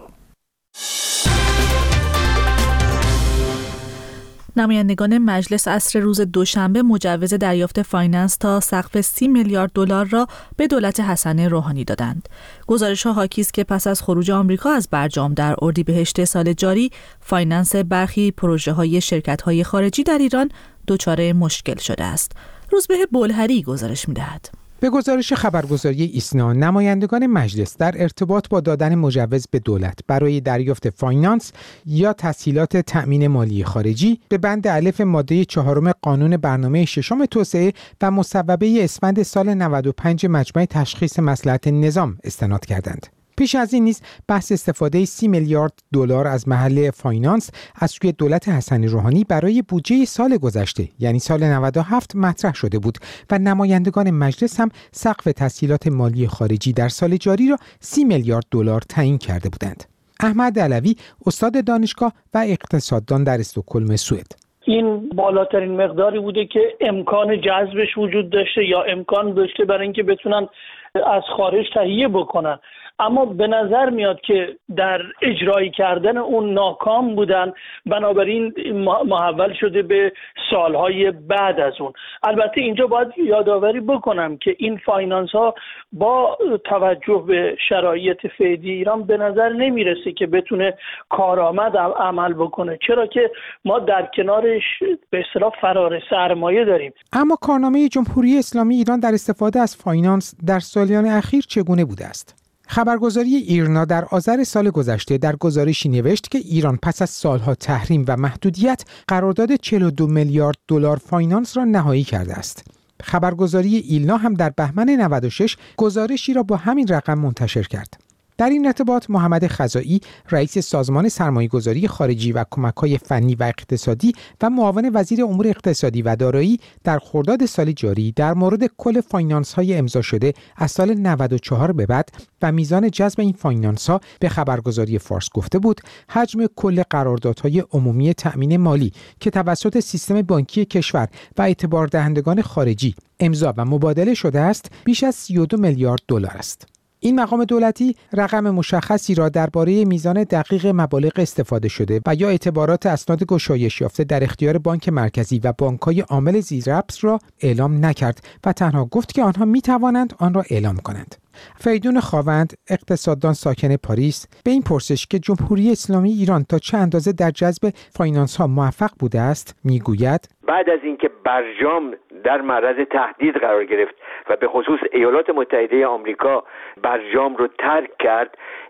S1: نمایندگان مجلس عصر روز دوشنبه مجوز دریافت فایننس تا سقف 30 میلیارد دلار را به دولت حسن روحانی دادند. گزارش‌ها حاکی است که پس از خروج آمریکا از برجام در اردیبهشت سال جاری، فایننس برخی پروژه‌های شرکت‌های خارجی در ایران دچار مشکل شده است. روزبه بلهری گزارش می‌دهد.
S19: به گزارش خبرگزاری ایسنا، نمایندگان مجلس در ارتباط با دادن مجوز به دولت برای دریافت فایننس یا تسهیلات تأمین مالی خارجی به بند الف ماده 4 قانون برنامه ششم توسعه و مصوبه اسفند سال 95 مجمع تشخیص مصلحت نظام استناد کردند. پیش از این نیز بحث استفاده 30 میلیارد دلار از محل فایننس از سوی دولت حسن روحانی برای بودجه سال گذشته یعنی سال 97 مطرح شده بود و نمایندگان مجلس هم سقف تسهیلات مالی خارجی در سال جاری را 30 میلیارد دلار تعیین کرده بودند. احمد علوی استاد دانشگاه و اقتصاددان در استکهلم سوئد:
S5: این بالاترین مقداری بوده که امکان جذبش وجود داشته یا امکان داشته برای اینکه بتونن از خارج تهیه بکنن، اما به نظر میاد که در اجرایی کردن اون ناکام بودن، بنابراین محول شده به سالهای بعد از اون. البته اینجا باید یادآوری بکنم که این فایننس ها با توجه به شرایط فعلی ایران به نظر نمیرسه که بتونه کارآمد عمل بکنه، چرا که ما در کنارش به اصطلاح فرار سرمایه داریم.
S19: اما کارنامه جمهوری اسلامی ایران در استفاده از فایننس در سالیان اخیر چگونه بوده است؟ خبرگزاری ایرنا در آذر سال گذشته در گزارشی نوشت که ایران پس از سالها تحریم و محدودیت قرارداد 42 میلیارد دلار فایننس را نهایی کرده است. خبرگزاری ایلنا هم در بهمن 96 گزارشی را با همین رقم منتشر کرد. در این ارتباط محمد خزائی رئیس سازمان سرمایه‌گذاری خارجی و کمک‌های فنی و اقتصادی و معاون وزیر امور اقتصادی و دارایی در خرداد سال جاری در مورد کل فاینانس‌های امضا شده از سال 94 به بعد و میزان جذب این فاینانس‌ها به خبرگزاری فارس گفته بود حجم کل قراردادهای عمومی تأمین مالی که توسط سیستم بانکی کشور و اعتبار دهندگان خارجی امضا و مبادله شده است بیش از 32 میلیارد دلار است. این مقام دولتی رقم مشخصی را درباره میزان دقیق مبالغ استفاده شده و یا اعتبارات اسناد گشایش یافته در اختیار بانک مرکزی و بانک‌های عامل زیرربط را اعلام نکرد و تنها گفت که آنها می‌توانند آن را اعلام کنند. فریدون خاوند، اقتصاددان ساکن پاریس، به این پرسش که جمهوری اسلامی ایران تا چه اندازه در جذب فاینانس‌ها موفق بوده است، میگوید:
S20: بعد از اینکه برجام در معرض تهدید قرار گرفت و به خصوص ایالات متحده آمریکا برجام رو ترک کرد،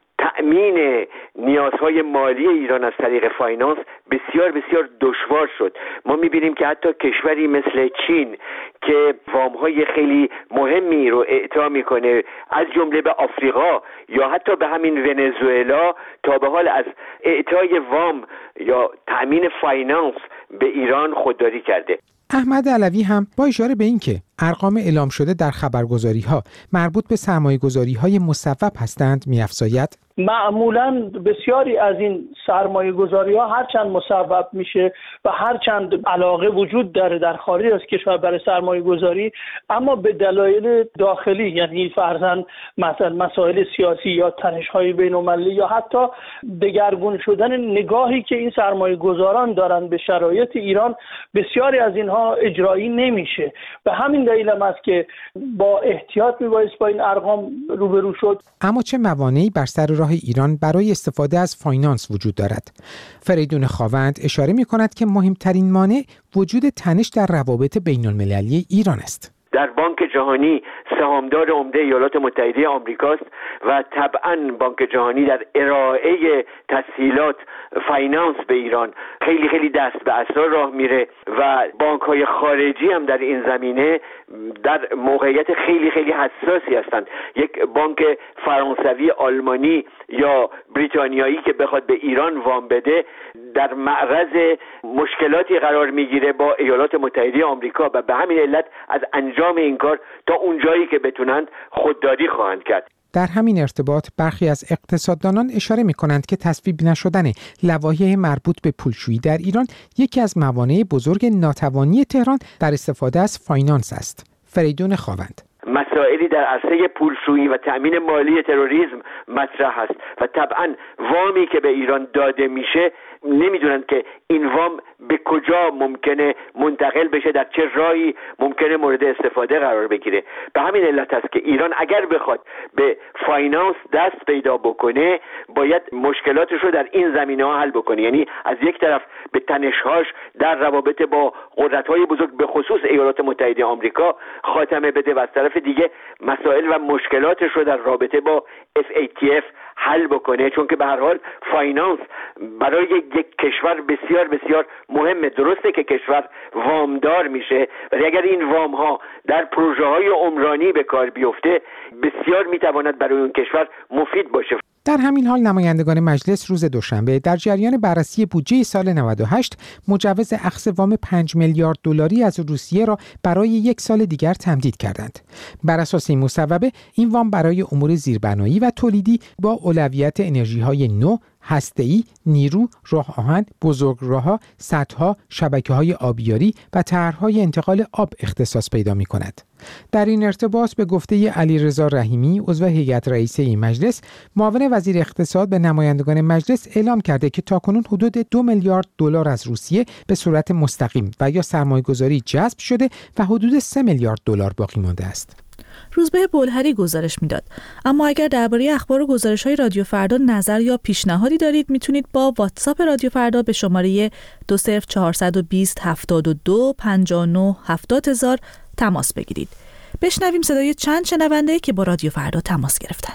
S20: تأمین نیازهای مالی ایران از طریق فاینانس بسیار بسیار دشوار شد. ما می‌بینیم که حتی کشوری مثل چین که وام‌های خیلی مهمی رو اعطا می‌کنه، از جمله به آفریقا یا حتی به همین ونزوئلا، تا به حال از اعطای وام یا تأمین فاینانس به ایران خودداری کرده.
S19: احمد علوی هم با اشاره به این که ارقام اعلام شده در خبرگزاری‌ها مربوط به سرمایه‌گذاری‌های مصوب هستند می‌افزاید:
S5: معمولاً بسیاری از این سرمایه‌گذاری‌ها هرچند مصوب میشه و هرچند علاقه وجود داره در خارج از کشور برای سرمایه‌گذاری، اما به دلایل داخلی، یعنی فرضاً مثلا مسائل سیاسی یا تنش‌های بین‌المللی یا حتی دگرگون شدن نگاهی که این سرمایه‌گذاران دارن به شرایط ایران، بسیاری از اینها اجرایی نمیشه. به همین دلیل هم است که با احتیاط میبایست با این ارقام روبرو شد.
S19: اما چه موانعی بر سر راه ایران برای استفاده از فاینانس وجود دارد؟ فریدون خاوند اشاره می‌کند که مهمترین مانع وجود تنش در روابط بین‌المللی ایران است.
S20: در بانک جهانی سهامدار عمده ایالات متحده آمریکاست و طبعاً بانک جهانی در ارائه تسهیلات فاینانس به ایران خیلی خیلی دست به عصا راه میره و بانک‌های خارجی هم در این زمینه در موقعیت خیلی خیلی حساسی هستند. یک بانک فرانسوی، آلمانی یا بریتانیایی که بخواد به ایران وام بده در معرض مشکلاتی قرار میگیره با ایالات متحده آمریکا و به همین علت از انجام این کار تا اونجایی که بتونند خودداری خواهند کرد.
S19: در همین ارتباط برخی از اقتصاددانان اشاره می‌کنند که تصویب نشدن لوایح مربوط به پولشویی در ایران یکی از موانع بزرگ ناتوانی تهران در استفاده از فاینانس است. فریدون خاوند:
S20: مسائلی در عرصه پولشویی و تأمین مالی تروریسم مطرح است و طبعاً وامی که به ایران داده میشه نمیدونند که این وام به کجا ممکنه منتقل بشه، در چه راهی ممکنه مورد استفاده قرار بگیره. به همین علت است که ایران اگر بخواد به فاینانس دست پیدا بکنه باید مشکلاتش رو در این زمینه‌ها حل بکنه، یعنی از یک طرف به تنش‌هاش در روابط با قدرت‌های بزرگ به خصوص ایالات متحده آمریکا خاتمه بده و از طرف دیگه مسائل و مشکلاتش رو در رابطه با FATF حل بکنه، چون که به هر حال فاینانس برای یک کشور بسیار بسیار مهمه. درسته که کشور وامدار میشه ولی اگر این وام ها در پروژه های عمرانی به کار بیفته بسیار میتواند برای اون کشور مفید باشه.
S19: در همین حال نمایندگان مجلس روز دوشنبه در جریان بررسی بودجه سال 98 مجوز اخذ وام 5 میلیارد دلاری از روسیه را برای یک سال دیگر تمدید کردند. بر اساس این مصوبه این وام برای امور زیربنایی و تولیدی با اولویت انرژی‌های نو، هسته‌ای، نیرو، راه آهن، بزرگراه‌ها، سدها، شبکه‌های آبیاری و طرح‌های انتقال آب اختصاص پیدا می‌کند. در این ارتباط به گفته علیرضا رحیمی عضو هیئت رئیسه این مجلس، معاون وزیر اقتصاد به نمایندگان مجلس اعلام کرده که تاکنون حدود 2 میلیارد دلار از روسیه به صورت مستقیم و یا سرمایه‌گذاری جذب شده و حدود 3 میلیارد دلار باقی مانده است.
S1: روزبه بلهری گزارش میداد. اما اگر درباره اخبار و گزارش‌های رادیو فردا نظر یا پیشنهادی دارید میتونید با واتساپ رادیو فردا به شماره 20420 72 59 70000 تماس بگیرید. بشنویم صدای چند شنونده که با رادیو فردا تماس گرفتن.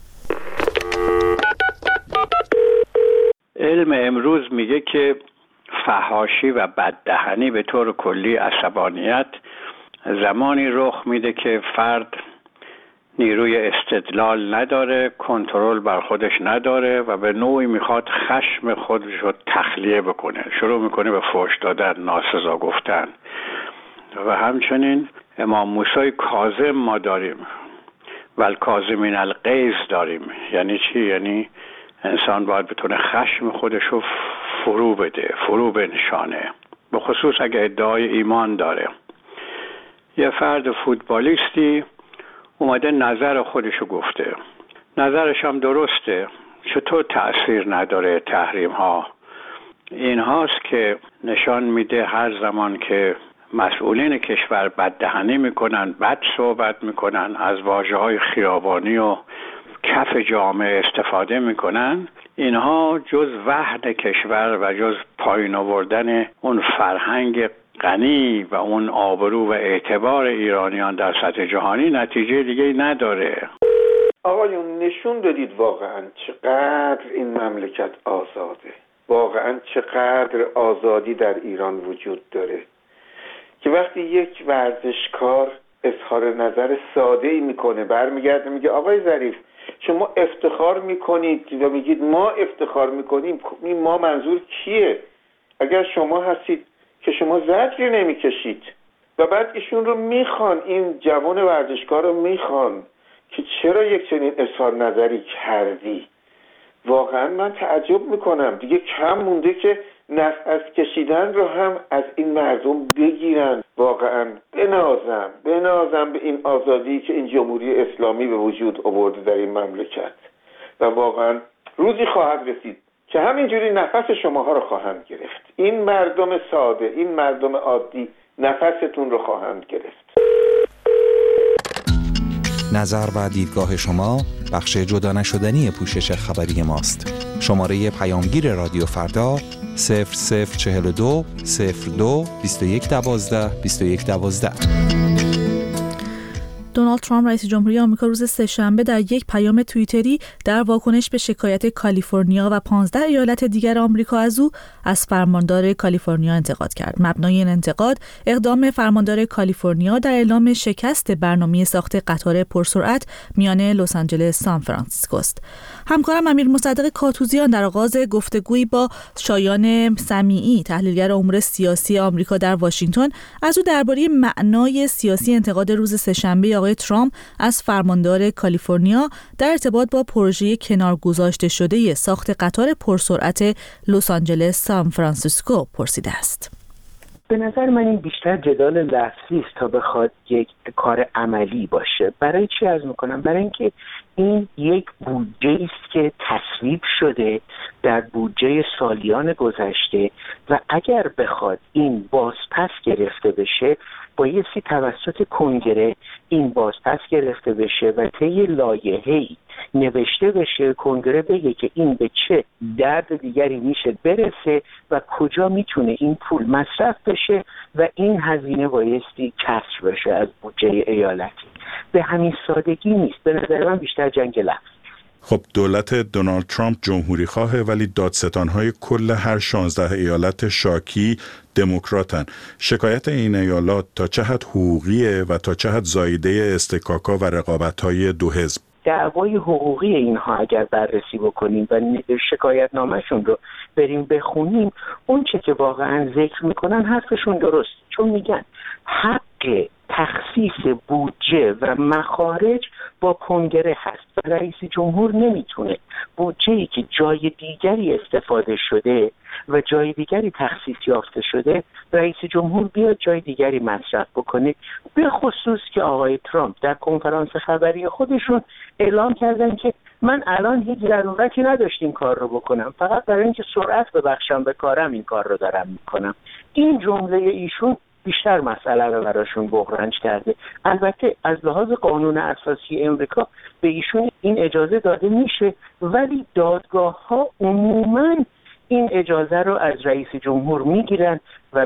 S21: علم امروز میگه که فحاشی و بددهنی به طور کلی عصبانیت زمانی رخ میده که فرد نیروی استدلال نداره، کنترل بر خودش نداره و به نوعی میخواد خشم خودش رو تخلیه بکنه، شروع میکنه به فحش دادن، ناسزا گفتن. و همچنین امام موسی کاظم ما داریم و الکاظمین الغیظ داریم. یعنی چی؟ یعنی انسان باید بتونه خشم خودش رو فرو بده، فرو بنشانه، به خصوص اگه ادعای ایمان داره. یه فرد فوتبالیستی اومده نظر خودشو گفته، نظرش هم درسته، چطور تأثیر نداره تحریم ها؟ این هاست که نشان میده هر زمان که مسئولین کشور بددهنی میکنن، بد صحبت میکنن، از واژه‌های خیابانی و کف جامعه استفاده میکنن، اینها جز وحن کشور و جز پایین آوردن اون فرهنگ غنی و اون آبرو و اعتبار ایرانیان در سطح جهانی نتیجه دیگه نداره.
S22: آقایون نشون دادید واقعا چقدر این مملکت آزاده، واقعا چقدر آزادی در ایران وجود داره که وقتی یک ورزشکار اظهار نظر ساده‌ای میکنه، برمیگرده میگه آقای ظریف شما افتخار میکنید و میگید ما افتخار میکنیم، این ما منظور کیه؟ اگر شما هستید که شما زجری نمیکشید. و بعد ایشون رو میخوان، این جوان ورزشکار رو میخوان که چرا یک چنین اظهار نظری کردی. واقعا من تعجب میکنم، دیگه کم مونده که نفس کشیدن رو هم از این مردم بگیرن. واقعا بنازم به این آزادی که این جمهوری اسلامی به وجود آورده در این مملکت. و واقعا روزی خواهد رسید که همینجوری نفس شماها رو خواهند گرفت. این مردم ساده، این مردم عادی نفستون رو خواهند گرفت.
S23: نظر و دیدگاه شما بخش جدا نشدنی پوشش خبری ماست. شماره پیامگیر رادیو فردا 0042 02 2112 2112.
S1: دونالد ترامپ رئیس جمهوری آمریکا روز سه‌شنبه در یک پیام توییتری در واکنش به شکایت کالیفرنیا و 15 ایالت دیگر آمریکا از او از فرماندار کالیفرنیا انتقاد کرد. مبنای این انتقاد اقدام فرماندار کالیفرنیا در اعلام شکست برنامه ساخت قطار پرسرعت میان لس آنجلس سان فرانسیسکو است. همکارم امیر مصدق کاتوزیان در آغاز گفتگویی با شایان سمیعی تحلیلگر امور سیاسی آمریکا در واشنگتن از او درباره معنای سیاسی انتقاد روز سه‌شنبه آقای ترامپ از فرماندار کالیفرنیا در ارتباط با پروژه کنار گذاشته شده ساخت قطار پرسرعت لس آنجلس سان فرانسیسکو پرسیده است.
S24: به نظر من این بیشتر جدال لفظی است تا بخواد یک کار عملی باشه. برای چی عرض میکنم؟ برای اینکه این یک بودجه است که تصویب شده در بودجه سالیان گذشته و اگر بخواد این بازپس گرفته بشه بایستی توسط کنگره این بازپس گرفته بشه و طی لایحه‌ای نوشته بشه، کنگره بگه که این به چه درد دیگری میشه برسه و کجا میتونه این پول مصرف بشه و این هزینه بایستی کسر بشه از بودجه ایالتی. به همین سادگی نیست. به نظر من بیشتر جنگ لفظ.
S16: خب دولت دونالد ترامپ جمهوری خواهه ولی دادستان‌های کل هر 16 ایالت شاکی دموکراتن. شکایت این ایالات تا چه حد حقوقیه و تا چه حد زایده استکاکا و رقابت‌های دو حزب؟
S24: دعوای حقوقی اینها اگر بررسی بکنیم و شکایت نامشون رو بریم بخونیم، اون چه که واقعا ذکر میکنن حرفشون درست، چون میگن حق تخصیص بودجه و مخارج با کنگره هست و رئیس جمهور نمیتونه بودجه‌ای که جای دیگری استفاده شده و جای دیگری تخصیص یافته شده رئیس جمهور بیاد جای دیگری مصرف بکنه. به خصوص که آقای ترامپ در کنفرانس خبری خودشون اعلام کردن که من الان هیچ ضرورتی نداشت این کار رو بکنم، فقط برای اینکه سرعت ببخشم به کارم این کار رو دارم میکنم. این جمله ایشون بیشتر مسئله رو براشون بحرانج کرده. البته از لحاظ قانون اساسی امریکا به ایشون این اجازه داده میشه، ولی دادگاه ها عموماً این اجازه رو از رئیس جمهور میگیرن و به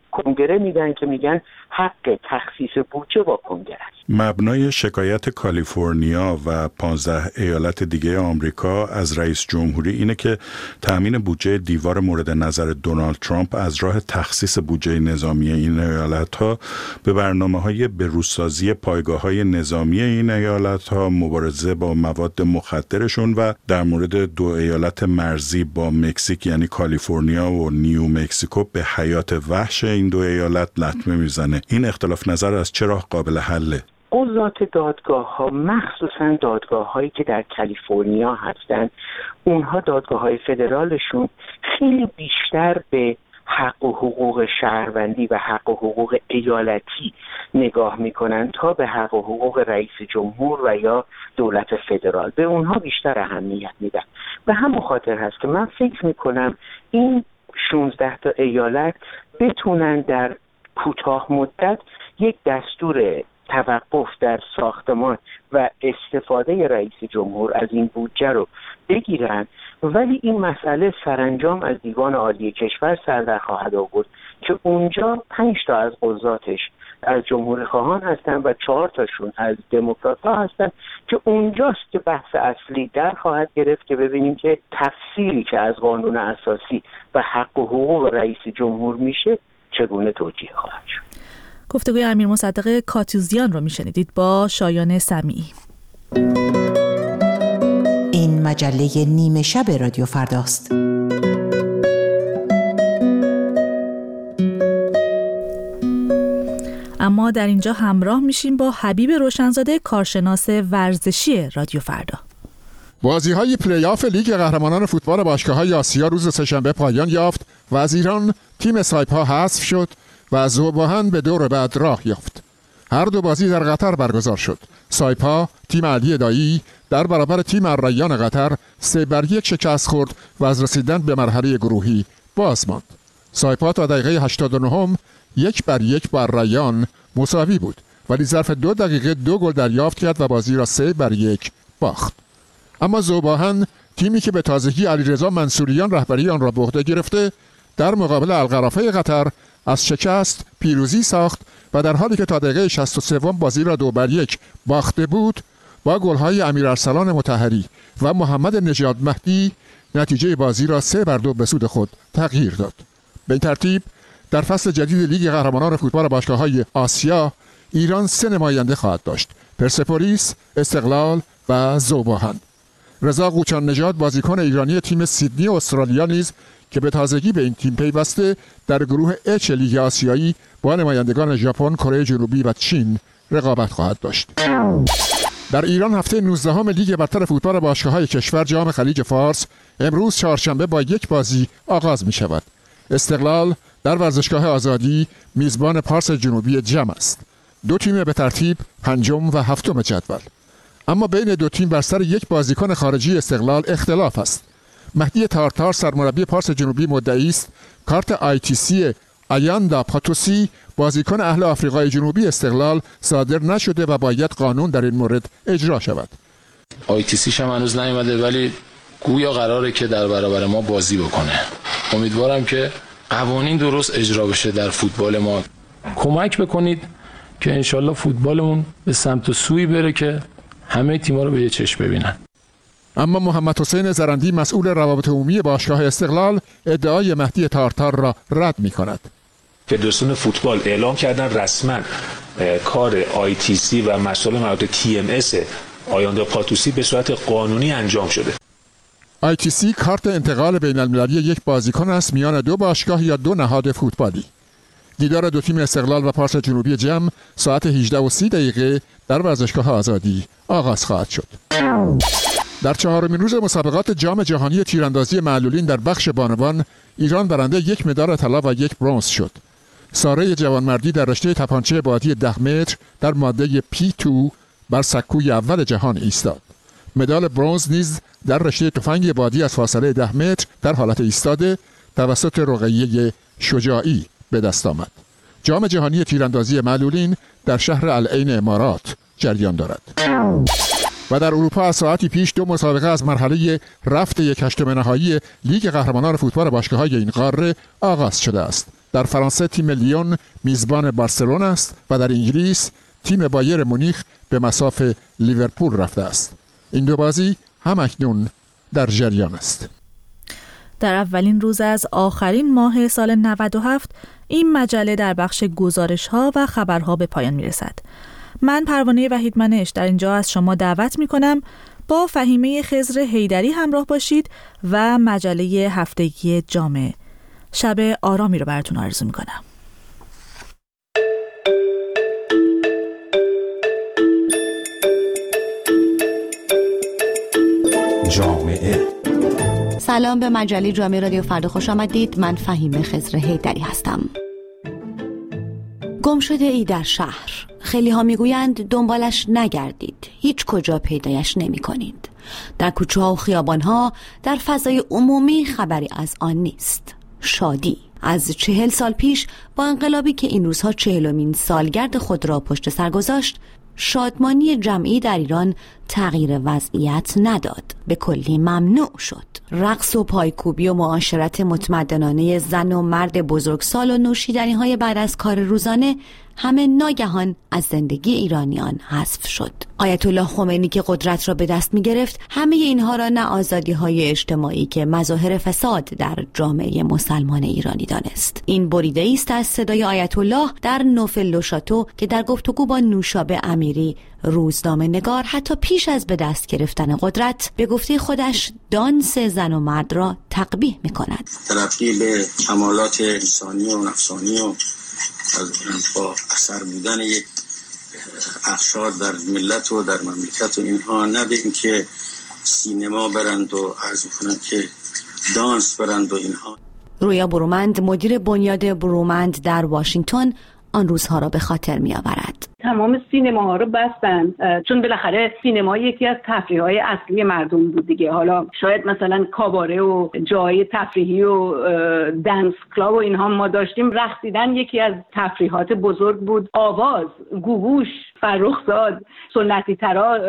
S24: کنگره میدن که میگن حق تخصیص بودجه با کنگره است.
S16: مبنای شکایت کالیفرنیا و 15 ایالت دیگه آمریکا از رئیس جمهوری اینه که تأمین بودجه دیوار مورد نظر دونالد ترامپ از راه تخصیص بودجه نظامی این ایالت‌ها به برنامه‌های بروزسازی پایگاه‌های نظامی این ایالت‌ها، مبارزه با مواد مخدرشون و در مورد 2 ایالت مرزی با مکزیک یعنی کالیفرنیا و نیو مکزیکو به حیات وحش این 2 ایالت لطمه میزنه. این اختلاف نظر از چه راه قابل حله؟
S24: قضات دادگاه‌ها، مخصوصاً دادگاه‌هایی که در کالیفرنیا هستند، اونها دادگاه‌های فدرالشون خیلی بیشتر به حق و حقوق شهروندی و حق و حقوق ایالتی نگاه میکنن تا به حق و حقوق رئیس جمهور و یا دولت فدرال. به اونها بیشتر اهمیت میدن. به همون خاطر هست که من فکر میکنم این 16 تا ایالت بتونن در کوتاه مدت یک دستور توقف در ساختمان و استفاده رئیس جمهور از این بودجه رو بگیرن، ولی این مسئله سرانجام از دیوان عالی کشور سر در خواهد آورد که اونجا 5 تا از قضاتش از جمهوری خواهان هستن و 4 تاشون از دموکرات ها هستن که اونجاست که بحث اصلی در خواهد گرفت که ببینیم که تفسیری که از قانون اساسی و حق و حقوق رئیس جمهور میشه چگونه توجیه خواهد شد.
S1: گفتگوی امیر مصدق کاتوزیان رو میشنیدید با شایان سمیعی.
S14: این مجله نیمه شب رادیو فرداست.
S1: اما در اینجا همراه میشیم با حبیب روشنزاده، کارشناس ورزشی رادیو فردا.
S2: بازی‌های پلی‌آف لیگ قهرمانان فوتبال باشگاه‌های آسیا روز سه‌شنبه پایان یافت و از ایران تیم سایپا حذف شد و از ذوب‌آهن به دور بعد راه یافت. هر 2 بازی در قطر برگزار شد. سایپا تیم علی دایی در برابر تیم الریان قطر 3-1 شکست خورد و از رسیدن به مرحله گروهی باز ماند. سایپا تا دقیقه 89 1-1 با الریان مساوی بود، ولی ظرف 2 دقیقه 2 گل دریافت کرد و بازی را 3-1 باخت. اما ذوب‌آهن تیمی که به تازگی علیرضا منصوریان رهبری آن را به عهده گرفته در مقابل القرافه قطر از شکست پیروزی ساخت و در حالی که تا دقیقه 63 بازی را 2-1 باخته بود، با گل‌های امیرارسلان مطهری و محمد نژاد مهدی نتیجه بازی را 3-2 به سود خود تغییر داد. به این ترتیب در فصل جدید لیگ قهرمانان فوتبال باشگاه‌های آسیا ایران 3 نماینده خواهد داشت: پرسپولیس، استقلال و ذوب‌آهن. رضا قوچان نژاد بازیکن ایرانی تیم سیدنی استرالیا نیز که به تازگی به این تیم پیوسته در گروه اچ لیگ آسیایی با نمایندگان ژاپن، کره جنوبی و چین رقابت خواهد داشت. در ایران هفته 19 لیگ برتر فوتبال باشگاه‌های کشور جام خلیج فارس امروز چهارشنبه با 1 بازی آغاز می شود. استقلال در ورزشگاه آزادی میزبان پارس جنوبی جم است. 2 تیم به ترتیب 5 و 7 جدول. اما بین 2 تیم بر سر 1 بازیکن خارجی استقلال اختلاف است. مهدی تارتار سرمربی پارس جنوبی مدعی است کارت آیتیسی آیاندا پاتوسی بازیکن اهل آفریقای جنوبی استقلال صادر نشده و باید قانون در این مورد اجرا شود.
S3: آیتیسیش هم هنوز نیومده، ولی گویا قراره که در برابر ما بازی بکنه. امیدوارم که قوانین درست اجرا بشه در فوتبال ما. کمک بکنید که انشالله فوتبالمون به سمت و سوی بره که همه تیم‌ها رو به یه چشم ببینن.
S2: اما محمد حسین زرندی مسئول روابط عمومی باشگاه استقلال ادعای مهدی تارتار را رد می‌کند.
S4: فدراسیون فوتبال اعلام کردن رسما کار آیتیسی و مسائل مربوط TMS آیاندا پاتوسی به صورت قانونی انجام شده.
S2: آیتیسی کارت انتقال بین المللی 1 بازیکن است میان 2 باشگاه یا 2 نهاد فوتبالی. دیدار 2 تیم استقلال و پارس جنوبی جم ساعت 18:30 در ورزشگاه آزادی آغاز خواهد شد. در 4مین روز مسابقات جام جهانی تیراندازی معلولین در بخش بانوان ایران برنده 1 مدال طلا و 1 برنز شد. ساره جوانمردی در رشته تپانچه بادی 10 متر در ماده P2 بر سکوی اول جهان ایستاد. مدال برنز نیز در رشته تفنگ بادی از فاصله 10 متر در حالت ایستاده توسط رقیه شجاعی به دست آمد. جام جهانی تیراندازی معلولین در شهر العین امارات جریان دارد. و در اروپا از ساعتی پیش 2 مسابقه از مرحله رفت 1/8 نهایی لیگ قهرمانان فوتبال باشگاه‌های این قاره آغاز شده است. در فرانسه تیم لیون میزبان بارسلون است و در انگلیس تیم بایر مونیخ به مصاف لیورپول رفته است. این دو بازی هم اکنون در جریان است.
S1: در اولین روز از آخرین ماه سال 97 این مجله در بخش گزارش‌ها و خبرها به پایان می‌رسد. من پروانه وحیدمنش در اینجا از شما دعوت می‌کنم با فهیمه خضر حیدری همراه باشید و مجله هفتگی جامعه. شب آرامی رو براتون آرزو می‌کنم.
S6: جامعه. سلام به مجله جامعه رادیو فردا خوش آمدید. من فهیمه خضر حیدری هستم. گم شده ای در شهر. خیلی ها میگویند دنبالش نگردید، هیچ کجا پیدایش نمی کنید. در کوچه ها و خیابان ها، در فضای عمومی خبری از آن نیست. شادی از 40 سال پیش با انقلابی که این روزها 40مین سالگرد خود را پشت سر گذاشت، شادمانی جمعی در ایران تغییر وضعیت نداد، به کلی ممنوع شد. رقص و پایکوبی و معاشرت متمدنانه زن و مرد بزرگسال و نوشیدنی‌های بعد از کار روزانه همه ناگهان از زندگی ایرانیان حذف شد. آیت الله خمینی که قدرت را به دست می گرفت، همه اینها را نه آزادی‌های اجتماعی که مظاهر فساد در جامعه مسلمان ایرانی دانست. این بریده است از صدای آیت الله در نوفل لوشاتو که در گفتگو با نوشابه امیری روزنامه نگار حتی پیش از به دست گرفتن قدرت به گفته خودش دانس زن و مرد را تقبیح می کند.
S7: تبدیل به کمالات انسانی و نفسانی و از با اثر بودن یک اقشار در ملت و در مملکت و اینها، نه به اینکه سینما برند و عرض کنند که دانس برند و اینها.
S6: رویا برومند مدیر بنیاد برومند در واشنگتن آن روزها را به خاطر می آورد.
S8: تمام سینماها رو بستن چون بالاخره سینما یکی از تفریح‌های اصلی مردم بود دیگه. حالا شاید مثلا کاباره و جای تفریحی و دنس کلاب و اینها ما داشتیم، رقصیدن یکی از تفریحات بزرگ بود. آواز، گوگوش، فرخزاد، سنتی ترا،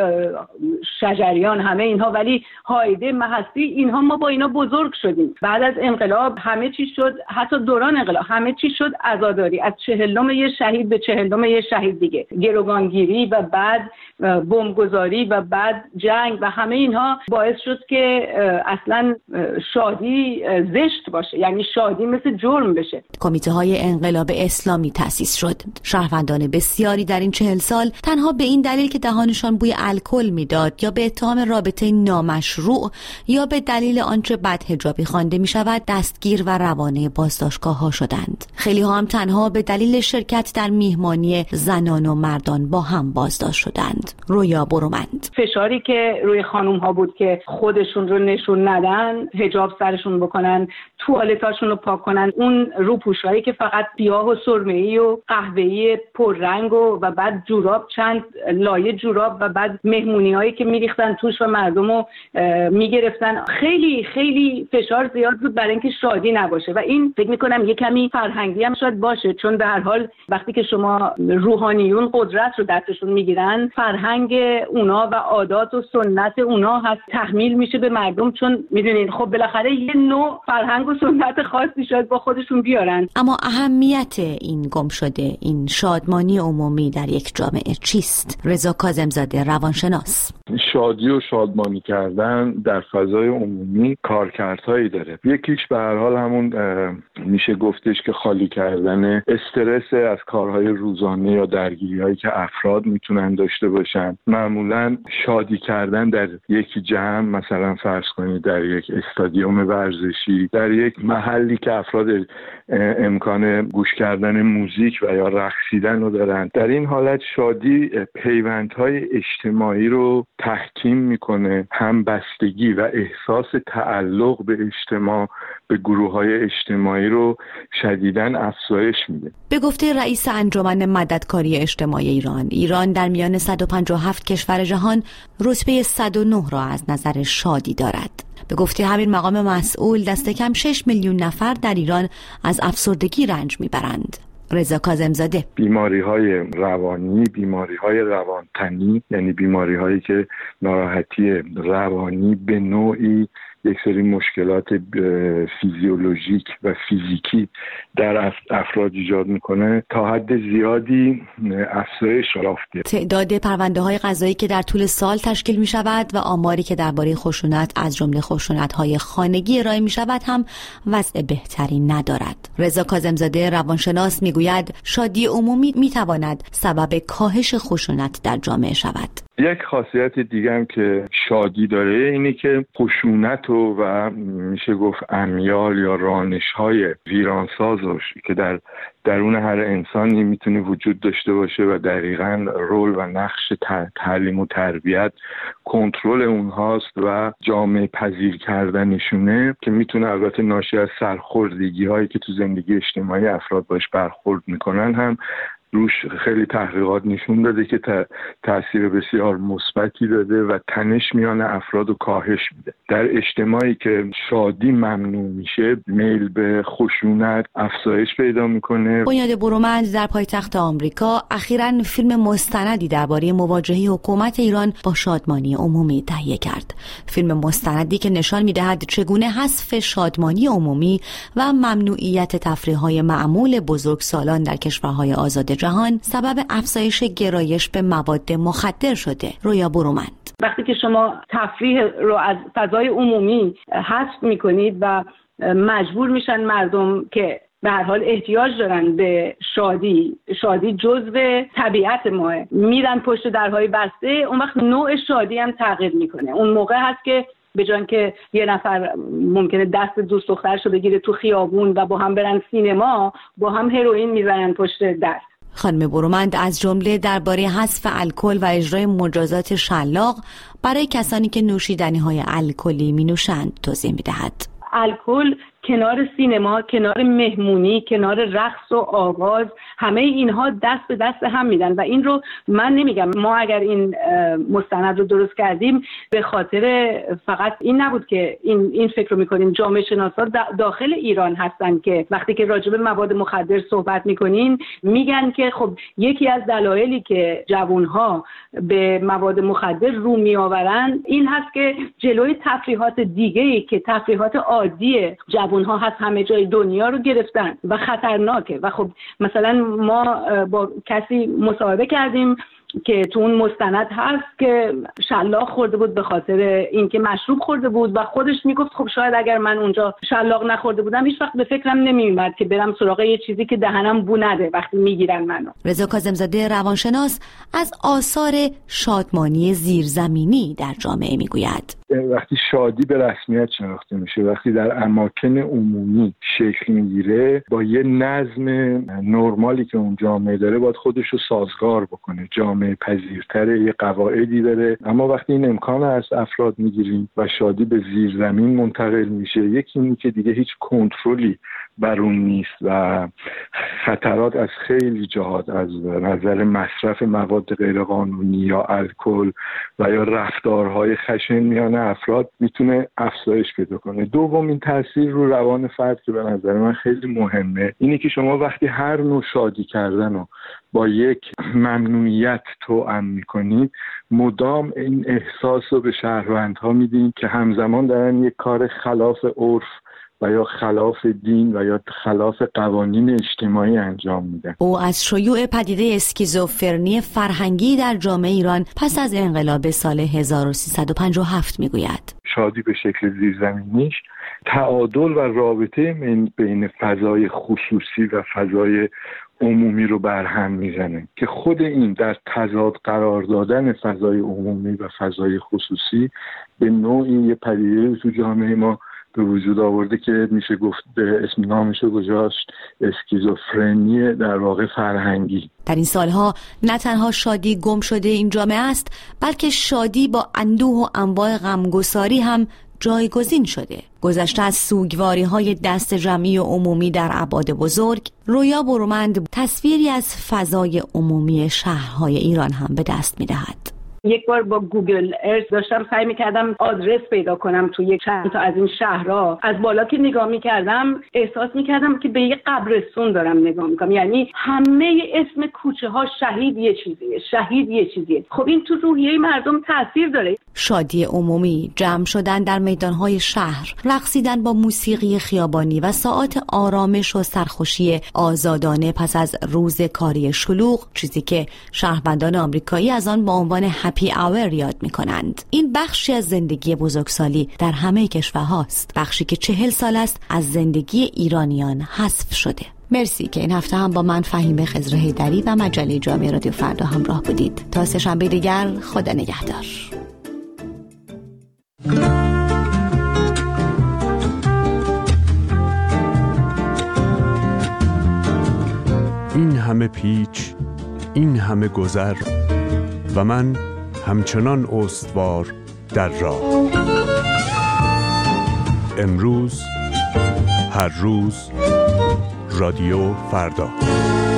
S8: شجریان، همه اینها، ولی هایده، محسی، اینها ما با اینا بزرگ شدیم. بعد از انقلاب همه چی شد، حتی دوران انقلاب همه چی شد عزاداری، از 40 یه شهید به 40 یه شهید دیگه، گروگانگیری و بعد بمبگذاری و بعد جنگ و همه اینها باعث شد که اصلا شادی زشت باشه، یعنی شادی مثل جرم بشه.
S6: کمیته های انقلاب اسلامی تأسیس شد. شهروندان بسیاری در این 40 سال تنها به این دلیل که دهانشان بوی الکل میداد یا به اتهام رابطه نامشروع یا به دلیل آنچه بدحجابی خوانده می شود دستگیر و روانه بازداشتگاه ها شدند. خیلی ها هم تنها به دلیل شرکت در میهمانی زنان و مردان با هم بازداشت شدند. رویا برومند.
S8: فشاری که روی خانم ها بود که خودشون رو نشون ندن، حجاب سرشون بکنن، توالتاشون رو پاک کنن، اون روپوشایی که فقط سیاه و سرمه‌ای و قهوه‌ای پررنگ و بعد جوراب، چند لایه جوراب و بعد مهمونی‌هایی که میریختن توش و مردمو میگرفتن، خیلی خیلی فشار زیاد بود برای اینکه شادی نباشه. و این فکر می‌کنم یه کمی فرهنگی هم شاید باشه، چون به هر حال وقتی که شما روحانیون قدرت رو دستشون میگیرن، فرهنگ اونا و عادات و سنت اونا هست تحمیل میشه به مردم، چون میدونید خب بالاخره یه نوع فرهنگ و سنت خاصی شاید با خودشون بیارن.
S6: اما اهمیت این گم شده، این شادمانی عمومی در یک جامعه چیست؟ رضا کاظم‌زاده روانشناس.
S9: شادی و شادمانی کردن در فضای عمومی کارکردهایی داره. یکیش به هر حال همون میشه گفتش که خالی کردن استرس از کارهای روزانه یا درگیری‌هایی که افراد میتونن داشته باشن. معمولا شادی کردن در یک جمع، مثلا فرض کنید در یک استادیوم ورزشی، در یک محلی که افراد امکان گوش کردن موزیک و یا رقصیدن رو دارن، در این حالت شادی پیوندهای اجتماعی رو تحکیم میکنه، همبستگی و احساس تعلق به اجتماع، به گروه‌های اجتماعی رو شدیداً افزایش میده.
S6: به گفته رئیس انجمن مددکاری اجتماعی ایران در میان 157 کشور جهان رتبه 109 را از نظر شادی دارد. به گفته همین مقام مسئول دست کم 6 میلیون نفر در ایران از افسردگی رنج میبرند. رضا کاظم‌زاده.
S9: بیماری‌های روانی، بیماری‌های روانتنی، یعنی بیماری‌هایی که ناراحتی روانی به نوعی یک سری مشکلات فیزیولوژیک و فیزیکی در افراد ایجاد میکنه تا حد زیادی افزایش یافته.
S6: تعداد پرونده‌های قضایی که در طول سال تشکیل می‌شود و آماری که درباره خشونت از جمله خشونت‌های خانگی ارائه می‌شود هم وضع بهتری ندارد. رضا کاظم‌زاده روانشناس میگوید شادی عمومی می‌تواند سبب کاهش خشونت در جامعه شود.
S9: یک خاصیت دیگه هم که شادی داره اینه که خشونت و میشه گفت امیال یا رانش‌های ویرانسازش که در درون هر انسانی میتونه وجود داشته باشه و دقیقاً رول و نقش تعلیم و تربیت کنترل اونهاست و جامعه پذیر کردنشونه که میتونه البته ناشی از سرخوردگی هایی که تو زندگی اجتماعی افراد باش برخورد میکنن هم روش خیلی تحقیقات نشون داده که تأثیر بسیار مثبتی داده و تنش میان افراد رو کاهش میده. در اجتماعی که شادی ممنوع میشه میل به خشونت افزایش پیدا میکنه.
S6: بنیاد برومند در پایتخت آمریکا اخیراً فیلم مستندی درباره مواجهه حکومت ایران با شادمانی عمومی تهیه کرد. فیلم مستندی که نشان میدهد چگونه حذف شادمانی عمومی و ممنوعیت تفریح‌های معمول بزرگسالان در کشورهای آزاد جهان سبب افزایش گرایش به مواد مخدر شده. رویا برومند:
S8: وقتی که شما تفریح رو از فضای عمومی حذف میکنید و مجبور میشن مردم که به هر حال احتیاج دارن به شادی جزء طبیعت ماه، میرن پشت درهای بسته، اون وقت نوع شادی هم تغییر میکنه. اون موقع هست که به جای که یه نفر ممکنه دست دوست دخترشو بگیره تو خیابون و با هم برن سینما، با هم هروئین میزنن پشت دست.
S6: خانم برومند از جمله درباره حذف الکل و اجرای مجازات شلاق برای کسانی که نوشیدنی‌های الکلی می‌نوشند توضیح می‌دهد.
S8: الکل کنار سینما، کنار مهمونی، کنار رقص و آواز، همه اینها دست به دست هم میدن و این رو من نمیگم. ما اگر این مستند رو درست کردیم به خاطر فقط این نبود که این فکر رو میکنیم. جامعه شناسا داخل ایران هستن که وقتی که راجع به مواد مخدر صحبت میکنین میگن که خب یکی از دلایلی که جوانها به مواد مخدر رو میآورن این هست که جلوی تفریحات دیگه‌ای که تفریحات عادی جوانها هست همه جای دنیا رو گرفتن و خطرناکه. و خب مثلا ما با کسی مصاحبه کردیم که تو اون مستند هست که شلاق خورده بود به خاطر اینکه مشروب خورده بود و خودش میگفت خب شاید اگر من اونجا شلاق نخورده بودم هیچ وقت به فکرم نمیومد که برم سراغ یه چیزی که دهنم بو نده وقتی میگیرن منو.
S6: رضا کاظم‌زاده روانشناس از آثار شادمانی زیرزمینی در جامعه میگوید.
S9: وقتی شادی به رسمیت شناخته میشه، وقتی در اماکن عمومی شکل میگیره، با یه نظم نرمالی که اون جامعه داره باید خودش رو سازگار بکنه، جامعه پذیرتره، یه قواعدی داره. اما وقتی این امکان از افراد میگیریم و شادی به زیرزمین منتقل میشه، یکی اینی که دیگه هیچ کنترلی بر اون نیست و خطرات از خیلی جهات، از نظر مصرف مواد غیرقانونی یا الکل و یا رفتارهای خشن میان افراد میتونه افزایش پیدا کنه. دومین تاثیر رو روان فرد که به نظر من خیلی مهمه اینه که شما وقتی هر نوع شادی کردن رو با یک ممنوعیت توأم میکنید، مدام این احساس رو به شهروندها میدین که همزمان دارن یک کار خلاف عرف و یا خلاف دین و یا خلاف قوانین اجتماعی انجام میدن.
S6: او از شیوع پدیده اسکیزوفرنی فرهنگی در جامعه ایران پس از انقلاب سال 1357 میگوید.
S9: شادی به شکل زیرزمینیش تعادل و رابطه بین فضای خصوصی و فضای عمومی رو برهم میزنه که خود این در تضاد قرار دادن فضای عمومی و فضای خصوصی به نوعی یه پدیده تو جامعه ما به وجود آورده که میشه گفت به اسم نامشو گذاشت اسکیزوفرنی در واقع فرهنگی.
S6: در این سالها نه تنها شادی گم شده این جامعه است، بلکه شادی با اندوه و انواع غمگساری هم جایگزین شده. گذشته از سوگواری‌های دست جمعی و عمومی در ابعاد بزرگ، رویا برومند تصویری از فضای عمومی شهرهای ایران هم به دست می‌دهد.
S8: یک بار با گوگل ارث داشتم سعی می‌کردم آدرس پیدا کنم توی چند تا از این شهرها. از بالا که نگاه می‌کردم احساس می‌کردم که به یه قبرستون دارم نگاه می‌کنم. یعنی همه اسم کوچه‌ها شهید یه چیزیه. خب این تو روحیه مردم تاثیر داره.
S6: شادی عمومی، جمع شدن در میدان‌های شهر، رقصیدن با موسیقی خیابانی و ساعات آرامش و سرخوشی آزادانه پس از روز کاری شلوغ، چیزی که شهروندان آمریکایی از آن با عنوان هپی آور یاد می‌کنند. این بخشی از زندگی بزرگسالی در همه کشورهاست، بخشی که 40 سال است از زندگی ایرانیان حذف شده. مرسی که این هفته هم با من فهیمه خضر حیدری و مجله جامعه رادیو فردا همراه بودید. تا سه‌شنبه دیگر، خدا نگهدار.
S10: این همه پیچ، این همه گذر و من همچنان استوار در راه. امروز، هر روز، رادیو فردا.